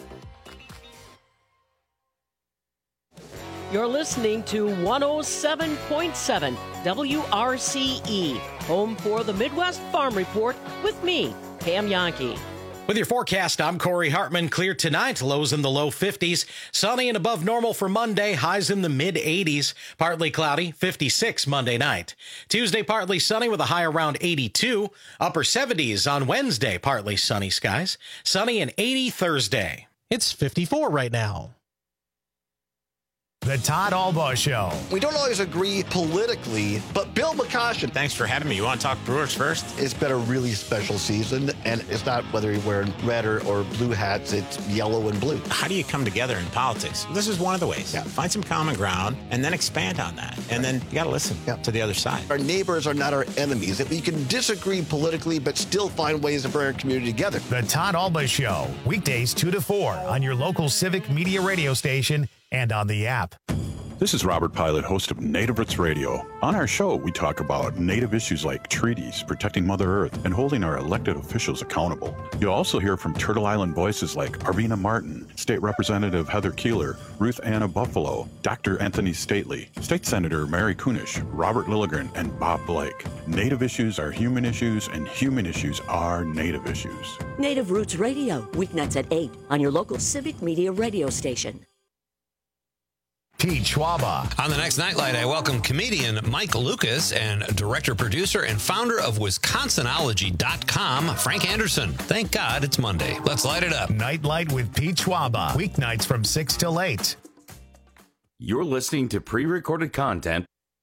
You're listening to one oh seven point seven W R C E, home for the Midwest Farm Report with me, Pam Yankee. With your forecast, I'm Corey Hartman. Clear tonight, lows in the low fifties. Sunny and above normal for Monday, highs in the mid eighties. Partly cloudy, fifty-six Monday night. Tuesday, partly sunny with a high around eighty-two. Upper seventies on Wednesday, partly sunny skies. Sunny and eighty Thursday. It's fifty-four right now. The Todd Albaugh Show. We don't always agree politically, but Bill McCoshen. Thanks for having me. You want to talk Brewers first? It's been a really special season, and it's not whether you're wearing red or, or blue hats, it's yellow and blue. How do you come together in politics? This is one of the ways. Yeah. Find some common ground and then expand on that. And then you got to listen yeah. to the other side. Our neighbors are not our enemies. We can disagree politically, but still find ways to bring our community together. The Todd Albaugh Show, weekdays two to four on your local Civic Media radio station and on the app. This is Robert Pilot, host of Native Roots Radio. On our show, we talk about Native issues like treaties, protecting Mother Earth, and holding our elected officials accountable. You'll also hear from Turtle Island voices like Arvina Martin, State Representative Heather Keeler, Ruth Anna Buffalo, Doctor Anthony Stately, State Senator Mary Kunish, Robert Lilligren, and Bob Blake. Native issues are human issues, and human issues are Native issues. Native Roots Radio, weeknights at eight on your local Civic Media radio station. Pete Schwaba. On the next Nightlight, I welcome comedian Mike Lucas and director, producer, and founder of Wisconsinology dot com, Frank Anderson. Thank God it's Monday. Let's light it up. Nightlight with Pete Schwaba. Weeknights from six till eight. You're listening to pre-recorded content.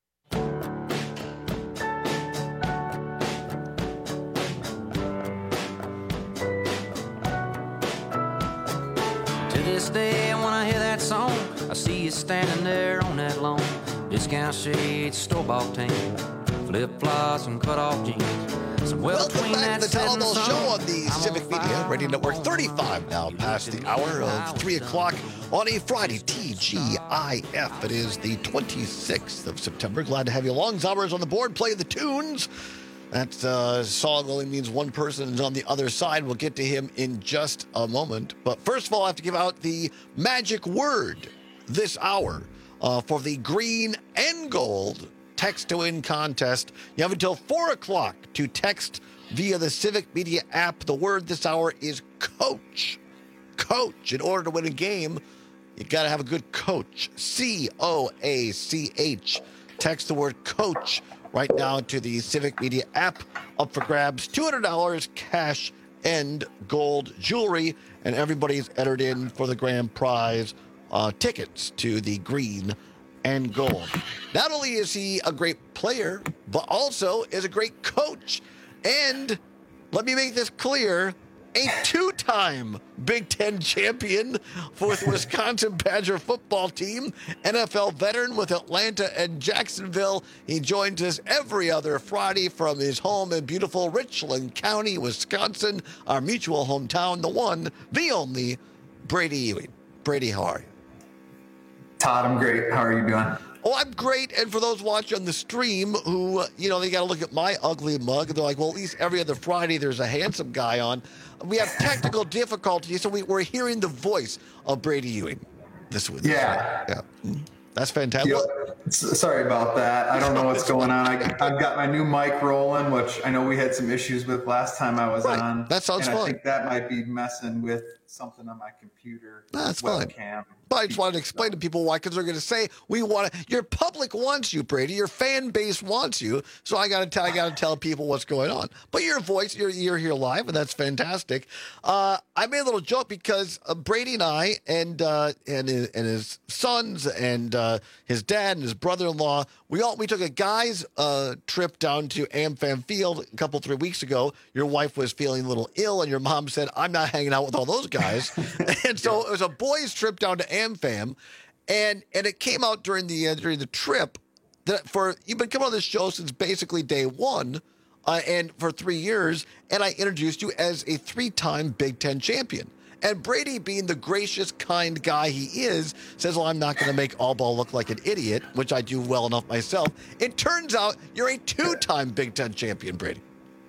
To this day, when I hear that song, I see you standing there on that lawn. Discount shades, store-bought tan, flip-flops and cut-off jeans. So well Welcome back to the Telenol Show on the Civic Media Radio Network. thirty-five now past the hour of three o'clock on a Friday. T G I F. It is the twenty-sixth of September. Glad to have you along. Zauber's on the board. Play the tunes. That uh, song only means one person is on the other side. We'll get to him in just a moment. But first of all, I have to give out the magic word this hour uh, for the green and gold text to win contest. You have until four o'clock to text via the Civic Media app. The word this hour is coach. Coach. In order to win a game, you got to have a good coach. C O A C H. Text the word coach right now to the Civic Media app. Up for grabs, two hundred dollars cash and gold jewelry. And everybody's entered in for the grand prize uh, tickets to the green and gold. Not only is he a great player, but also is a great coach. And let me make this clear, a two-time Big Ten champion for the Wisconsin Badger football team, N F L veteran with Atlanta and Jacksonville. He joins us every other Friday from his home in beautiful Richland County, Wisconsin, our mutual hometown, the one, the only, Brady Ewing. Brady, how are you? Todd, I'm great. How are you doing? Oh, I'm great. And for those watching on the stream who, uh, you know, they got to look at my ugly mug. They're like, well, at least every other Friday there's a handsome guy on. We have technical difficulties, so we, we're hearing the voice of Brady Ewing this week. Yeah. Yeah. That's fantastic. Yep. Sorry about that. I don't know what's going on. I, I've got my new mic rolling, which I know we had some issues with last time I was right. on. That sounds and fun. I think that might be messing with something on my computer. That's webcam. fine. But I just wanted to explain to people why, because they're going to say we want to. Your public wants you, Brady. Your fan base wants you. So I got to tell. I got to tell people what's going on. But your voice, you're you're here live, and that's fantastic. Uh, I made a little joke because uh, Brady and I, and uh, and his, and his sons, and uh, his dad, and his brother-in-law, we all we took a guys' uh, trip down to AmFam Field a couple three weeks ago. Your wife was feeling a little ill, and your mom said, "I'm not hanging out with all those guys," and so it was a boys' trip down to AmFam, and and it came out during the uh, during the trip that for you've been coming on this show since basically day one, uh, and for three years, and I introduced you as a three-time Big Ten champion. And Brady, being the gracious, kind guy he is, says, well, I'm not going to make All Ball look like an idiot, which I do well enough myself. It turns out you're a two-time Big Ten champion, Brady.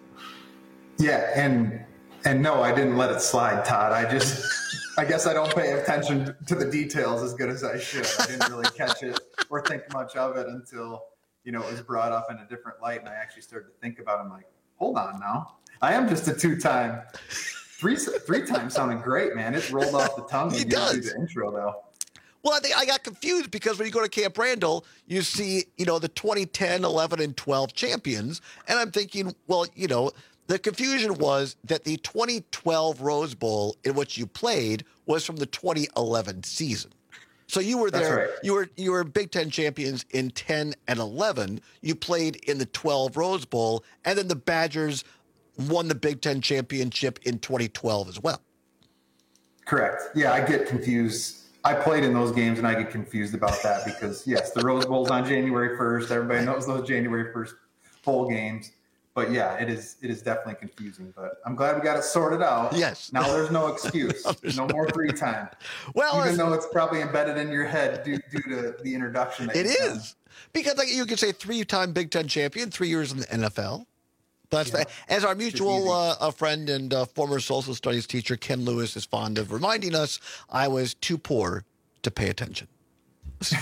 Yeah, and and no, I didn't let it slide, Todd. I just, I guess I don't pay attention to the details as good as I should. I didn't really catch it or think much of it until, you know, it was brought up in a different light, and I actually started to think about it. I'm like, hold on now. I am just a two-time. Three three times sounded great, man. It rolled off the tongue. It does. The intro, though. Well, I think I got confused because when you go to Camp Randall, you see, you know, the twenty ten, eleven, and twelve champions. And I'm thinking, well, you know, the confusion was that the twenty twelve Rose Bowl in which you played was from the twenty eleven season. So you were there. Right. You were you were Big Ten champions in ten and eleven. You played in the twelve Rose Bowl, and then the Badgers won the Big Ten championship in twenty twelve as well. Correct. Yeah, I get confused. I played in those games, and I get confused about that because, yes, the Rose Bowl's on January first. Everybody knows those January first bowl games. but yeah, it is it is definitely confusing. But I'm glad we got it sorted out. Yes. Now there's no excuse. there's no no- more free time. Well, even as- though it's probably embedded in your head due, due to the introduction. That It you've done. is. Because like you could say three-time Big Ten champion, three years in the N F L. But yeah. As our mutual uh, a friend and uh, former social studies teacher Ken Lewis is fond of reminding us, I was too poor to pay attention. So,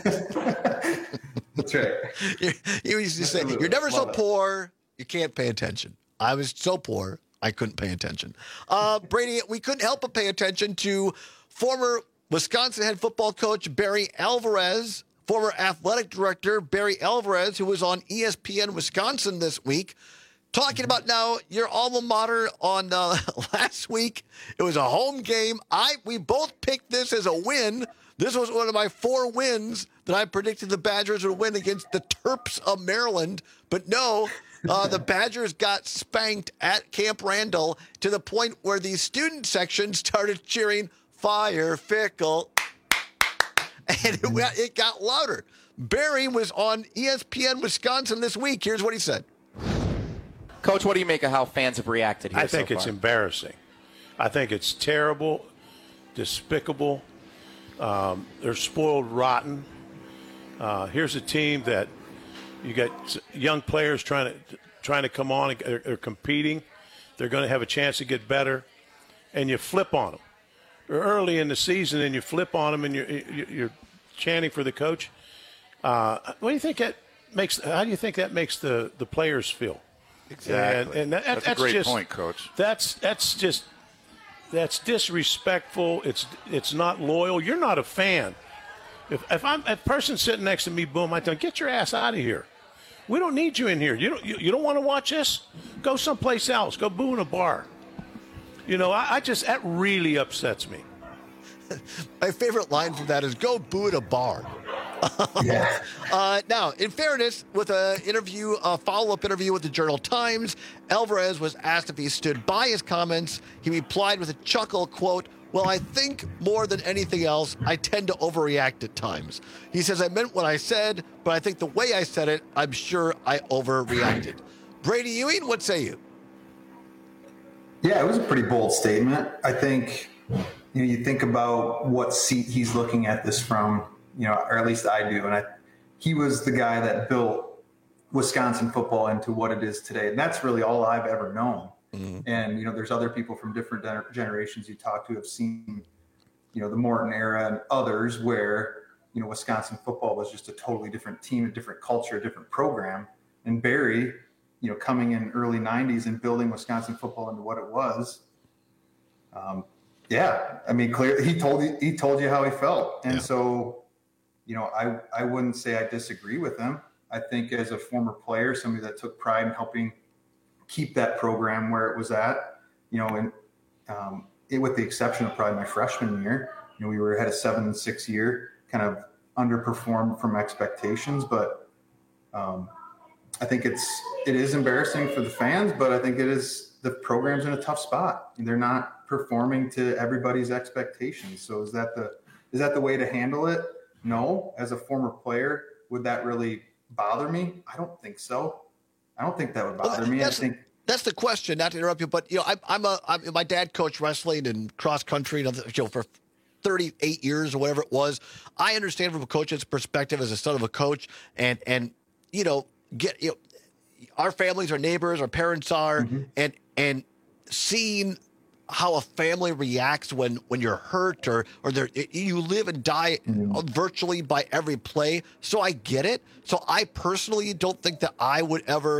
That's right. You, you used to say, you're never so poor, you can't pay attention. I was so poor, I couldn't pay attention. Uh, Brady, we couldn't help but pay attention to former Wisconsin head football coach Barry Alvarez, former athletic director Barry Alvarez, who was on E S P N Wisconsin this week, talking about now your alma mater on uh, last week. It was a home game. I we both picked this as a win. This was one of my four wins that I predicted the Badgers would win against the Terps of Maryland. But no, uh, the Badgers got spanked at Camp Randall to the point where the student section started cheering, "Fire Fickle." And it, it got louder. Barry was on E S P N Wisconsin this week. Here's what he said. Coach, what do you make of how fans have reacted here I think so it's far? embarrassing. I think it's terrible, despicable. Um, they're spoiled rotten. Uh, here's a team that you got young players trying to trying to come on. They're, they're competing. They're going to have a chance to get better, and you flip on them. They're early in the season, and you flip on them, and you're, you're chanting for the coach. Uh, what do you think that makes? How do you think that makes the, the players feel? Exactly. And, and that, that's, that's a great just, point, Coach. That's that's just that's disrespectful. It's it's not loyal. You're not a fan. If if I'm a person sitting next to me, boom, I tell them, get your ass out of here. We don't need you in here. You don't you, you don't want to watch this? Go someplace else. Go boo in a bar. You know, I, I just that really upsets me. My favorite line from that is "Go boo at a bar." Yeah. uh, now, in fairness, with a interview, a follow-up interview with the Journal Times, Alvarez was asked if he stood by his comments. He replied with a chuckle, quote, "Well, I think more than anything else, I tend to overreact at times." He says, "I meant what I said, but I think the way I said it, I'm sure I overreacted." Brady Ewing, what say you? Yeah, it was a pretty bold statement. I think, you know, you think about what seat he's looking at this from, you know, or at least I do. And I, he was the guy that built Wisconsin football into what it is today. And that's really all I've ever known. Mm-hmm. And, you know, there's other people from different gener- generations you talk to have seen, you know, the Morton era and others where, you know, Wisconsin football was just a totally different team, a different culture, a different program. And Barry, you know, coming in early nineties and building Wisconsin football into what it was. Um, yeah, I mean, clearly he told you, he told you how he felt. And yeah. so, you know, I, I wouldn't say I disagree with him. I think as a former player, somebody that took pride in helping keep that program where it was at, you know, and um, it, with the exception of probably my freshman year, you know, we were had a seven and six year, kind of underperformed from expectations, but um, I think it's it is embarrassing for the fans, but I think it is the program's in a tough spot. They're not performing to everybody's expectations. So is that the is that the way to handle it? No. As a former player, would that really bother me? I don't think so. I don't think that would bother well, me. I think that's the question. Not to interrupt you, but you know, I, I'm a I'm, my dad coached wrestling and cross country, you know, for thirty-eight years or whatever it was. I understand from a coach's perspective as a son of a coach, and and you know. Get you know, our families, our neighbors, our parents are, mm-hmm. and and seeing how a family reacts when, when you're hurt or or there you live and die mm-hmm. virtually by every play. So I get it. So I personally don't think that I would ever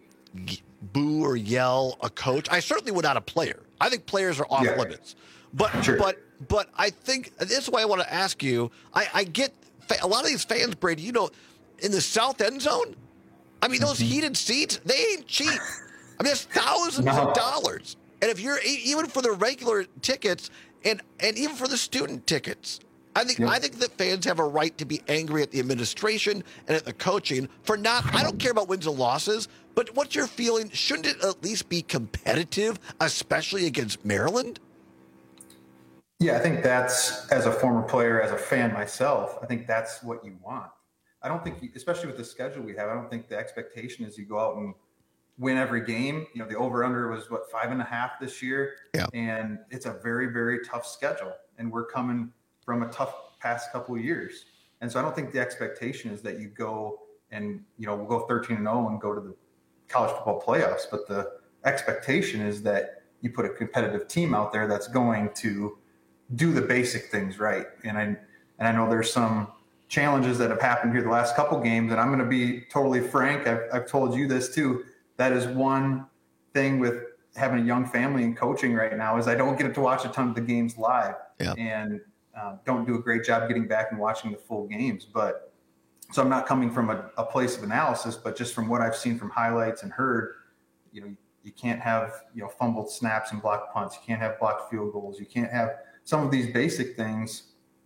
boo or yell a coach. I certainly would not a player. I think players are off yeah. limits. But sure. but but I think this is why I want to ask you. I, I get a lot of these fans, Brady. You know, in the south end zone. I mean, those heated seats, they ain't cheap. I mean, that's thousands no. of dollars. And if you're, even for the regular tickets and, and even for the student tickets, I think yeah. I think that fans have a right to be angry at the administration and at the coaching for not, I don't care about wins and losses, but what's your feeling? Shouldn't it at least be competitive, especially against Maryland? Yeah, I think that's, as a former player, as a fan myself, I think that's what you want. I don't think, you, especially with the schedule we have, I don't think the expectation is you go out and, win every game. You know, the over-under was, what, five and a half this year? Yeah. And it's a very, very tough schedule. And we're coming from a tough past couple of years. And so I don't think the expectation is that you go and, you know, we'll go thirteen and oh and go to the college football playoffs. But the expectation is that you put a competitive team out there that's going to do the basic things right. And I, and I know there's some challenges that have happened here the last couple games. And I'm going to be totally frank. I've, I've told you this too. That is one thing with having a young family and coaching right now is I don't get to watch a ton of the games live. Yeah. And uh, don't do a great job getting back and watching the full games. But so I'm not coming from a, a place of analysis, but just from what I've seen from highlights and heard, you know, you can't have, you know, fumbled snaps and blocked punts. You can't have blocked field goals. You can't have some of these basic things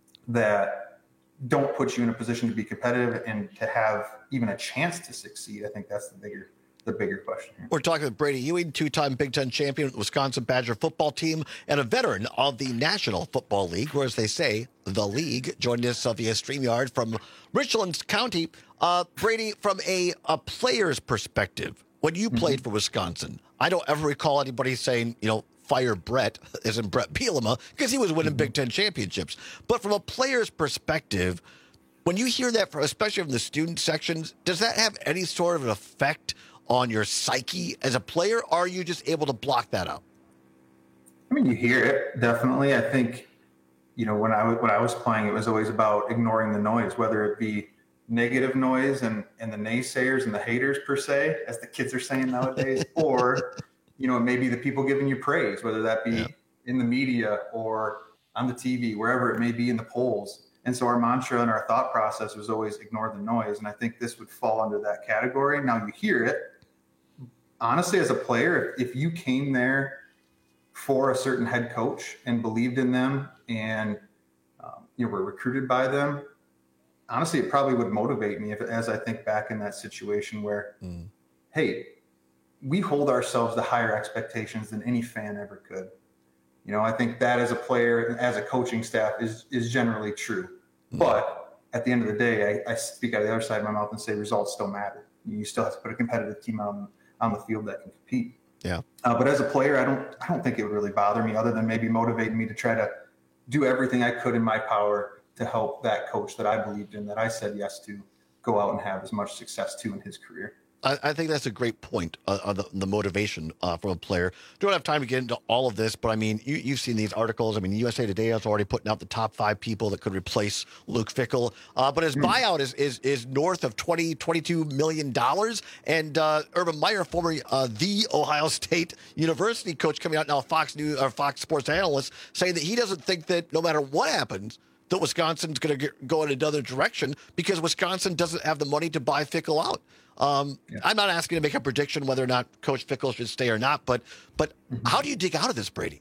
that don't put you in a position to be competitive and to have even a chance to succeed. I think that's the bigger the bigger question here. We're talking with Brady Ewing, two-time Big Ten champion with the Wisconsin Badger football team and a veteran of the National Football League, or as they say, the league, joining us via StreamYard from Richland County. Uh, Brady, from a, a player's perspective, when you played mm-hmm. for Wisconsin, I don't ever recall anybody saying, you know, fire Brett, as in Brett Bielema, because he was winning mm-hmm. Big Ten championships. But from a player's perspective, when you hear that, from, especially from the student sections, does that have any sort of an effect on your psyche as a player, or are you just able to block that out? I mean, you hear it, definitely. I think, you know, when I, when I was playing, it was always about ignoring the noise, whether it be negative noise and, and the naysayers and the haters per se, as the kids are saying nowadays, or, you know, maybe the people giving you praise, whether that be yeah. in the media or on the T V, wherever it may be in the polls. And so our mantra and our thought process was always ignore the noise. And I think this would fall under that category. Now you hear it. Honestly, as a player, if you came there for a certain head coach and believed in them and um, you know, were recruited by them, honestly, it probably would motivate me if, as I think back in that situation where, mm. hey, we hold ourselves to higher expectations than any fan ever could. You know, I think that as a player, as a coaching staff is, is generally true. Mm. But at the end of the day, I, I speak out of the other side of my mouth and say results still matter. You still have to put a competitive team on, on the field that can compete. Yeah. Uh, but as a player, I don't, I don't think it would really bother me other than maybe motivating me to try to do everything I could in my power to help that coach that I believed in, that I said yes to, go out and have as much success too in his career. I, I think that's a great point uh, on the, the motivation uh, from a player. Don't have time to get into all of this, but I mean, you, you've seen these articles. I mean, U S A Today is already putting out the top five people that could replace Luke Fickell. Uh, but his mm. buyout is, is is north of twenty, twenty-two million dollars. And uh, Urban Meyer, former uh, the Ohio State University coach, coming out now, Fox News or Fox Sports analyst, saying that he doesn't think that no matter what happens, that Wisconsin's going to go in another direction because Wisconsin doesn't have the money to buy Fickell out. Um, yeah. I'm not asking to make a prediction whether or not Coach Fickell should stay or not, but but mm-hmm. how do you dig out of this, Brady?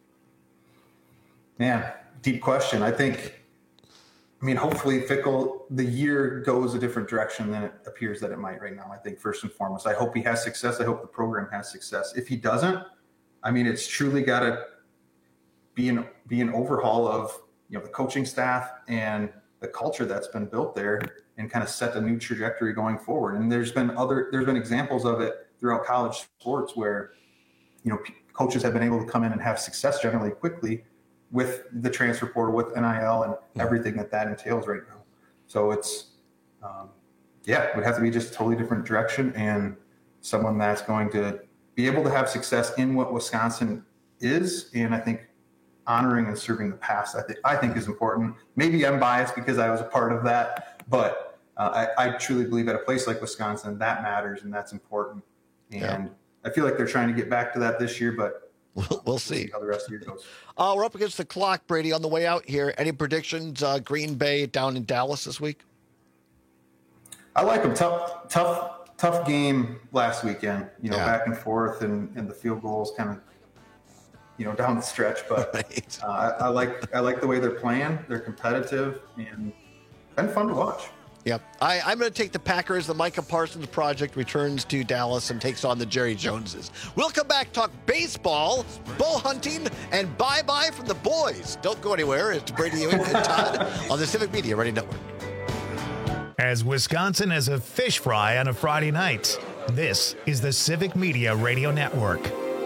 Yeah, deep question. I think, I mean, hopefully Fickell, the year goes a different direction than it appears that it might right now. I think first and foremost, I hope he has success. I hope the program has success. If he doesn't, I mean, it's truly got to be an, be an overhaul of, you know, the coaching staff and the culture that's been built there and kind of set a new trajectory going forward. And there's been other, there's been examples of it throughout college sports where, you know, coaches have been able to come in and have success generally quickly with the transfer portal, with N I L and everything that that entails right now. So it's, um, yeah, it would have to be just a totally different direction and someone that's going to be able to have success in what Wisconsin is. And I think honoring and serving the past, I think, I think is important. Maybe I'm biased because I was a part of that, but uh, I, I truly believe at a place like Wisconsin, that matters and that's important. And yeah. I feel like they're trying to get back to that this year, but we'll, we'll see. see how the rest of the year goes. Uh, we're up against the clock, Brady, on the way out here. Any predictions? Uh, Green Bay down in Dallas this week? I like them. Tough, tough, tough game last weekend, you know, yeah. back and forth and, and the field goals kind of, you know, down the stretch, but right. uh, I, I like I like the way they're playing. They're competitive and been fun to watch. Yep. I, I'm going to take the Packers. The Micah Parsons project returns to Dallas and takes on the Jerry Joneses. We'll come back, talk baseball, bow hunting, and bye-bye from the boys. Don't go anywhere. It's Brady Ewing and Todd on the Civic Media Radio Network. As Wisconsin has a fish fry on a Friday night. This is the Civic Media Radio Network.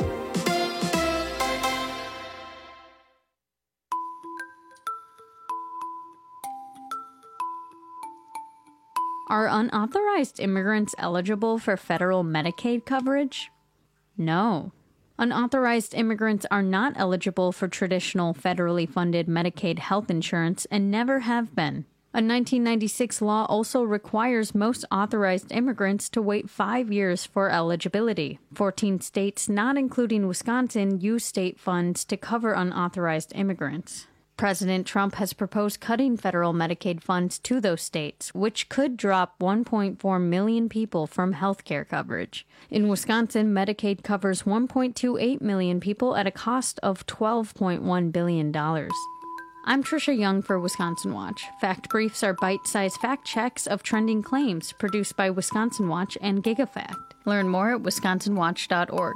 Are unauthorized immigrants eligible for federal Medicaid coverage? No. Unauthorized immigrants are not eligible for traditional federally funded Medicaid health insurance and never have been. A nineteen ninety-six law also requires most authorized immigrants to wait five years for eligibility. fourteen states, not including Wisconsin, use state funds to cover unauthorized immigrants. President Trump has proposed cutting federal Medicaid funds to those states, which could drop one point four million people from health care coverage. In Wisconsin, Medicaid covers one point two eight million people at a cost of twelve point one billion dollars. I'm Trisha Young for Wisconsin Watch. Fact Briefs are bite-sized fact checks of trending claims produced by Wisconsin Watch and GigaFact. Learn more at wisconsin watch dot org.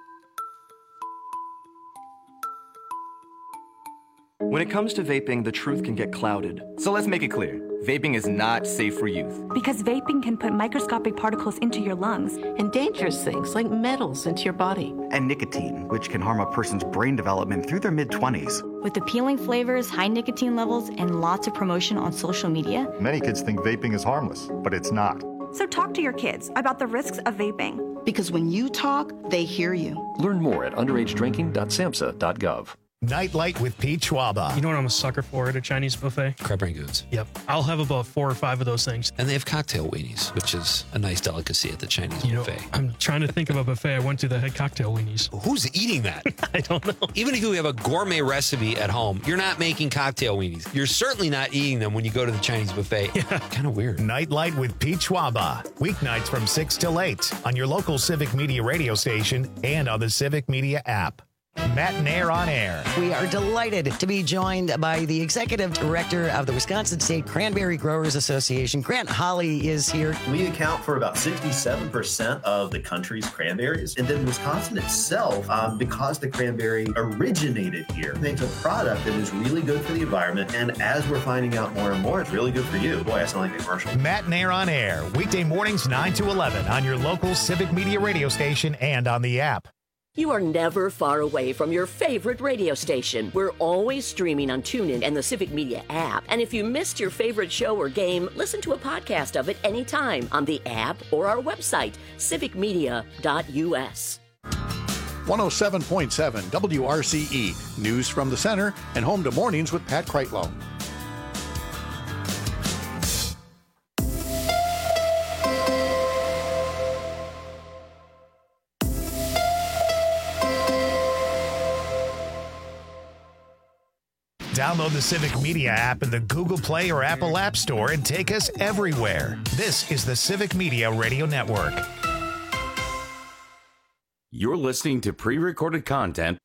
When it comes to vaping, the truth can get clouded. So let's make it clear. Vaping is not safe for youth. Because vaping can put microscopic particles into your lungs. And dangerous things like metals into your body. And nicotine, which can harm a person's brain development through their mid-twenties. With appealing flavors, high nicotine levels, and lots of promotion on social media. Many kids think vaping is harmless, but it's not. So talk to your kids about the risks of vaping. Because when you talk, they hear you. Learn more at underage drinking dot samhsa dot gov. Nightlight with Pete Schwaba. You know what I'm a sucker for at a Chinese buffet? Crab rangoons. Yep. I'll have about four or five of those things. And they have cocktail weenies, which is a nice delicacy at the Chinese you buffet. Know, I'm trying to think of a buffet I went to that had cocktail weenies. Who's eating that? I don't know. Even if you have a gourmet recipe at home, you're not making cocktail weenies. You're certainly not eating them when you go to the Chinese buffet. Yeah. Kind of weird. Nightlight with Pete Schwaba. Weeknights from six till eight on your local Civic Media radio station and on the Civic Media app. Matt Nair on air. We are delighted to be joined by the executive director of the Wisconsin State Cranberry Growers Association. Grant Holly is here. We account for about sixty-seven percent of the country's cranberries. And then Wisconsin itself, um, because the cranberry originated here, makes a product that is really good for the environment. And as we're finding out more and more, it's really good for you. Boy, I sound like a commercial. Matt Nair on air. Weekday mornings nine to eleven on your local Civic Media radio station and on the app. You are never far away from your favorite radio station. We're always streaming on TuneIn and the Civic Media app. And if you missed your favorite show or game, listen to a podcast of it anytime on the app or our website, civic media dot u s. one oh seven point seven W R C E, news from the center and home to mornings with Pat Kreitlow. Download the Civic Media app in the Google Play or Apple App Store and take us everywhere. This is the Civic Media Radio Network. You're listening to pre-recorded content.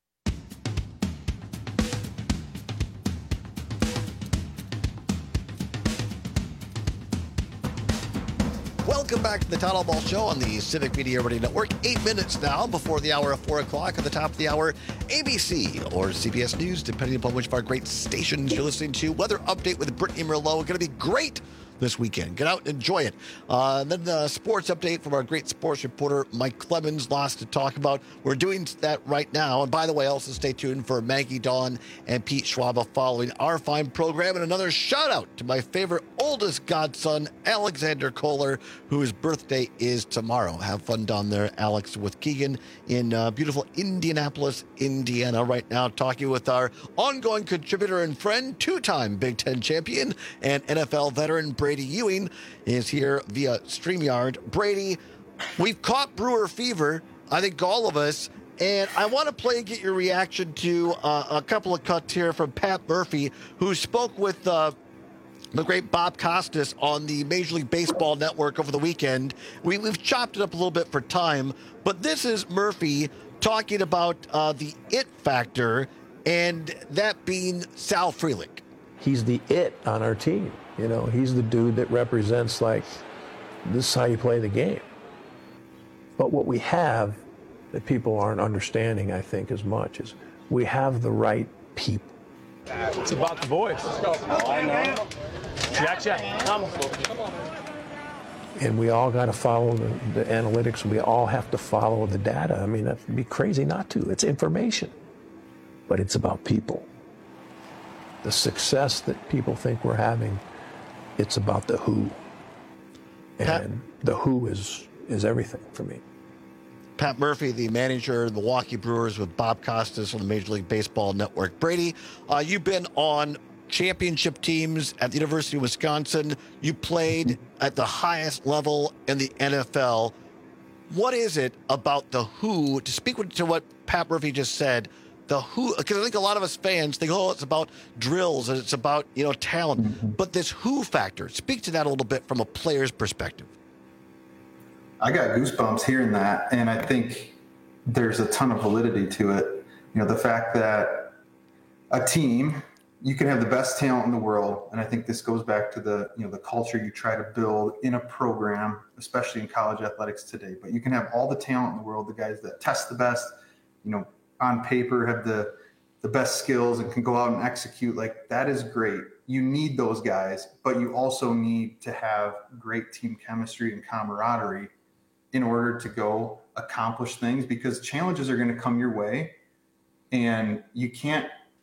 Welcome back to the Town Hall Ball Show on the Civic Media Radio Network. Eight minutes now before the hour of four o'clock. At the top of the hour, A B C or C B S News, depending upon which of our great stations you're listening to. Weather update with Brittany Merlot. Going to be great this weekend. Get out and enjoy it. Uh, and then the sports update from our great sports reporter, Mike Clemens. Lots to talk about. We're doing that right now. And by the way, also stay tuned for Maggie Dawn and Pete Schwaba following our fine program. And another shout out to my favorite oldest godson, Alexander Kohler, whose birthday is tomorrow. Have fun down there, Alex, with Keegan in uh, beautiful Indianapolis, Indiana. Right now, talking with our ongoing contributor and friend, two-time Big Ten champion and N F L veteran, Brady Ewing, is here via StreamYard. Brady, we've caught Brewer fever, I think all of us, and I want to play and get your reaction to uh, a couple of cuts here from Pat Murphy, who spoke with uh, the great Bob Costas on the Major League Baseball Network over the weekend. We, we've chopped it up a little bit for time, but this is Murphy talking about uh, the it factor, and that being Sal Frelick. He's the it on our team. You know, he's the dude that represents, like, this is how you play the game. But what we have that people aren't understanding, I think, as much is we have the right people. It's about the boys. Let's go. Oh, I know. Jack, Jack, come on. and we all got to follow the, the analytics. We all have to follow the data. I mean, that'd be crazy not to. It's information, but it's about people. The success that people think we're having, it's about the who. And Pat, the who is is everything for me. Pat Murphy, the manager of the Milwaukee Brewers, with Bob Costas from the Major League Baseball Network. Brady, uh, you've been on championship teams at the University of Wisconsin. You played at the highest level in the N F L. What is it about the who, to speak to what Pat Murphy just said, the who, because I think a lot of us fans think, oh, it's about drills and it's about, you know, talent. Mm-hmm. But this who factor, speak to that a little bit from a player's perspective. I got goosebumps hearing that, and I think there's a ton of validity to it. You know, the fact that a team, you can have the best talent in the world, and I think this goes back to the, you know, the culture you try to build in a program, especially in college athletics today. But you can have all the talent in the world, the guys that test the best, you know, on paper have the the best skills and can go out and execute. Like, that is great. You need those guys, but you also need to have great team chemistry and camaraderie in order to go accomplish things, because challenges are going to come your way, and you can't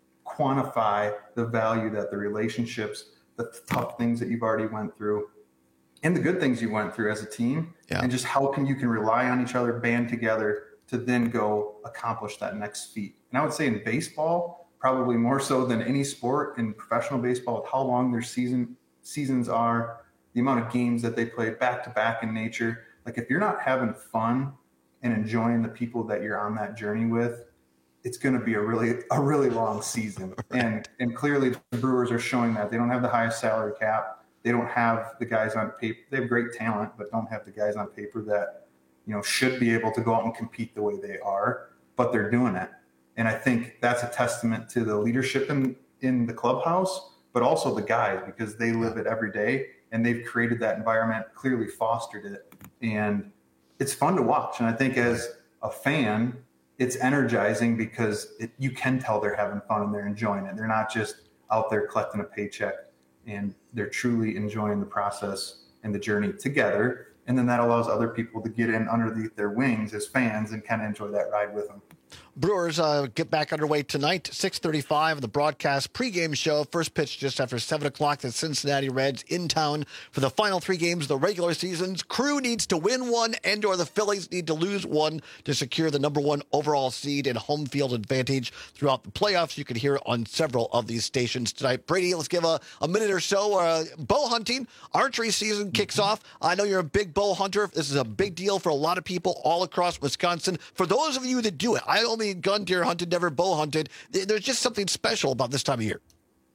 quantify the value that the relationships, the tough things that you've already went through, and the good things you went through as a team, yeah. and just how can you can rely on each other, band together to then go accomplish that next feat. And I would say in baseball, probably more so than any sport in professional baseball, with how long their season seasons are, the amount of games that they play back to back in nature. Like, if you're not having fun and enjoying the people that you're on that journey with, it's going to be a really, a really long season. And, and clearly the Brewers are showing that. They don't have the highest salary cap. They don't have the guys on paper. They have great talent, but don't have the guys on paper that, you know, should be able to go out and compete the way they are, but they're doing it. And I think that's a testament to the leadership in, in the clubhouse, but also the guys, because they live it every day and they've created that environment, clearly fostered it. And it's fun to watch. And I think as a fan, it's energizing because it, you can tell they're having fun and they're enjoying it. They're not just out there collecting a paycheck, and they're truly enjoying the process and the journey together. And then that allows other people to get in underneath their wings as fans and kind of enjoy that ride with them. Brewers uh, get back underway tonight, six thirty-five, the broadcast pregame show. First pitch just after seven o'clock. The Cincinnati Reds in town for the final three games of the regular season's. Crew needs to win one, and or the Phillies need to lose one to secure the number one overall seed and home field advantage throughout the playoffs. You can hear it on several of these stations tonight. Brady, let's give a, a minute or so. Uh, bow hunting, archery season kicks off. I know you're a big bow hunter. This is a big deal for a lot of people all across Wisconsin. For those of you that do it, I only gun deer hunted, never bow hunted. There's just something special about this time of year.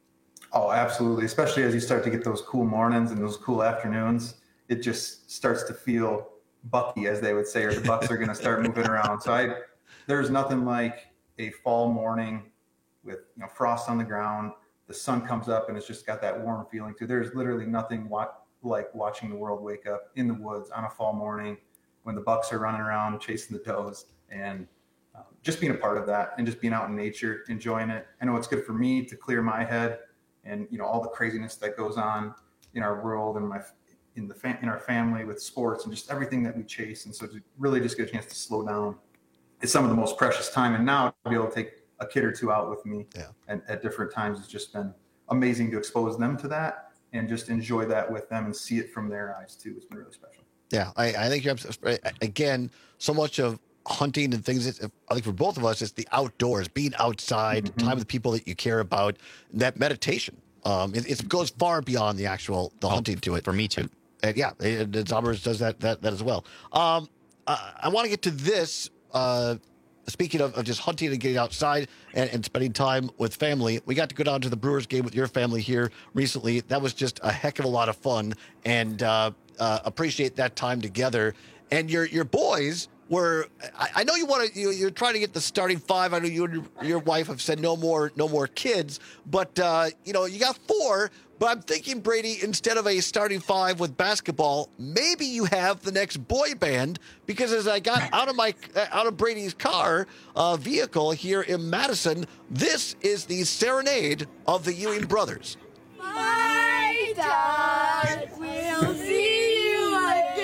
Oh, absolutely. Especially as you start to get those cool mornings and those cool afternoons, it just starts to feel bucky, as they would say, or the bucks are going to start moving around. So I, there's nothing like a fall morning with, you know, frost on the ground. The sun comes up and it's just got that warm feeling too. There's literally nothing wa- like watching the world wake up in the woods on a fall morning when the bucks are running around chasing the does, and um, just being a part of that and just being out in nature, enjoying it. I know it's good for me to clear my head and, you know, all the craziness that goes on in our world and my in the fam- in our family with sports and just everything that we chase. And so to really just get a chance to slow down, it's some of the most precious time. And now to be able to take a kid or two out with me yeah. and at different times, it's just been amazing to expose them to that and just enjoy that with them and see it from their eyes too. It's been really special. Yeah, I, I think you're again, so much of hunting and things, I think for both of us, it's the outdoors, being outside, mm-hmm. time with people that you care about, that meditation. Um, it, it goes far beyond the actual the oh, hunting to it. For me too. And, and yeah, and Zombers does that, that that as well. Um, I, I want to get to this. Uh, speaking of, of just hunting and getting outside and, and spending time with family, we got to go down to the Brewers game with your family here recently. That was just a heck of a lot of fun, and uh, uh, appreciate that time together. And your your boys were, I, I know you want to, you, you're trying to get the starting five. I know you and your, your wife have said no more, no more kids, but uh, you know, you got four. But I'm thinking, Brady, instead of a starting five with basketball, maybe you have the next boy band, because as I got out of my out of Brady's car uh, vehicle here in Madison, this is the serenade of the Ewing brothers. My dad will see you again.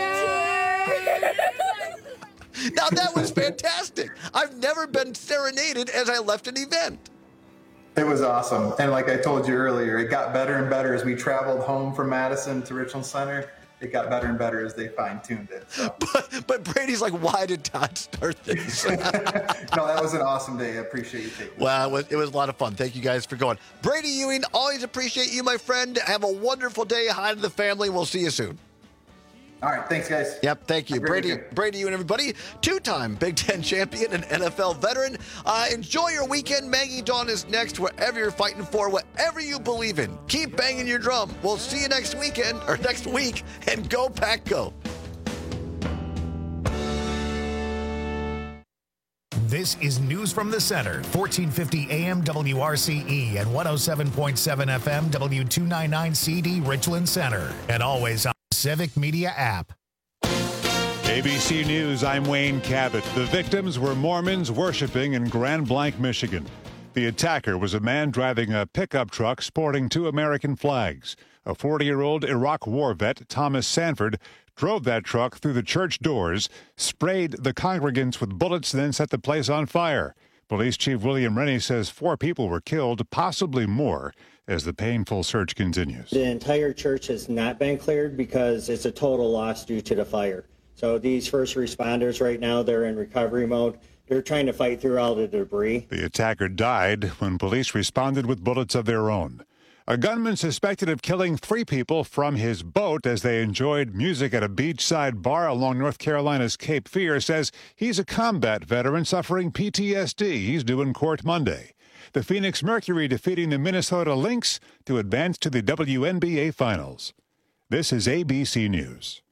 Now, that was fantastic. I've never been serenaded as I left an event. It was awesome. And like I told you earlier, it got better and better as we traveled home from Madison to Richland Center. It got better and better as they fine-tuned it. So. But, but Brady's like, why did Todd start this? No, that was an awesome day. I appreciate you taking it. Well, it was, it was a lot of fun. Thank you guys for going. Brady Ewing, always appreciate you, my friend. Have a wonderful day. Hi to the family. We'll see you soon. All right, thanks, guys. Yep, thank you. Brady, Brady, you and everybody. Two-time Big Ten champion and N F L veteran. Uh, enjoy your weekend. Maggie Dawn is next wherever you're fighting for, whatever you believe in. Keep banging your drum. We'll see you next weekend, or next week, and go Pack Go. This is News from the Center, fourteen fifty A M W R C E and one oh seven point seven F M W two ninety-nine C D Richland Center, and always on the Civic Media app. A B C News, I'm Wayne Cabot. The victims were Mormons worshiping in Grand Blanc, Michigan. The attacker was a man driving a pickup truck sporting two American flags. A forty-year-old Iraq war vet, Thomas Sanford, drove that truck through the church doors, sprayed the congregants with bullets, then set the place on fire. Police Chief William Rennie says four people were killed, possibly more, as the painful search continues. The entire church has not been cleared because it's a total loss due to the fire. So these first responders right now, they're in recovery mode. They're trying to fight through all the debris. The attacker died when police responded with bullets of their own. A gunman suspected of killing three people from his boat as they enjoyed music at a beachside bar along North Carolina's Cape Fear says he's a combat veteran suffering P T S D. He's due in court Monday. The Phoenix Mercury defeating the Minnesota Lynx to advance to the W N B A Finals. This is A B C News.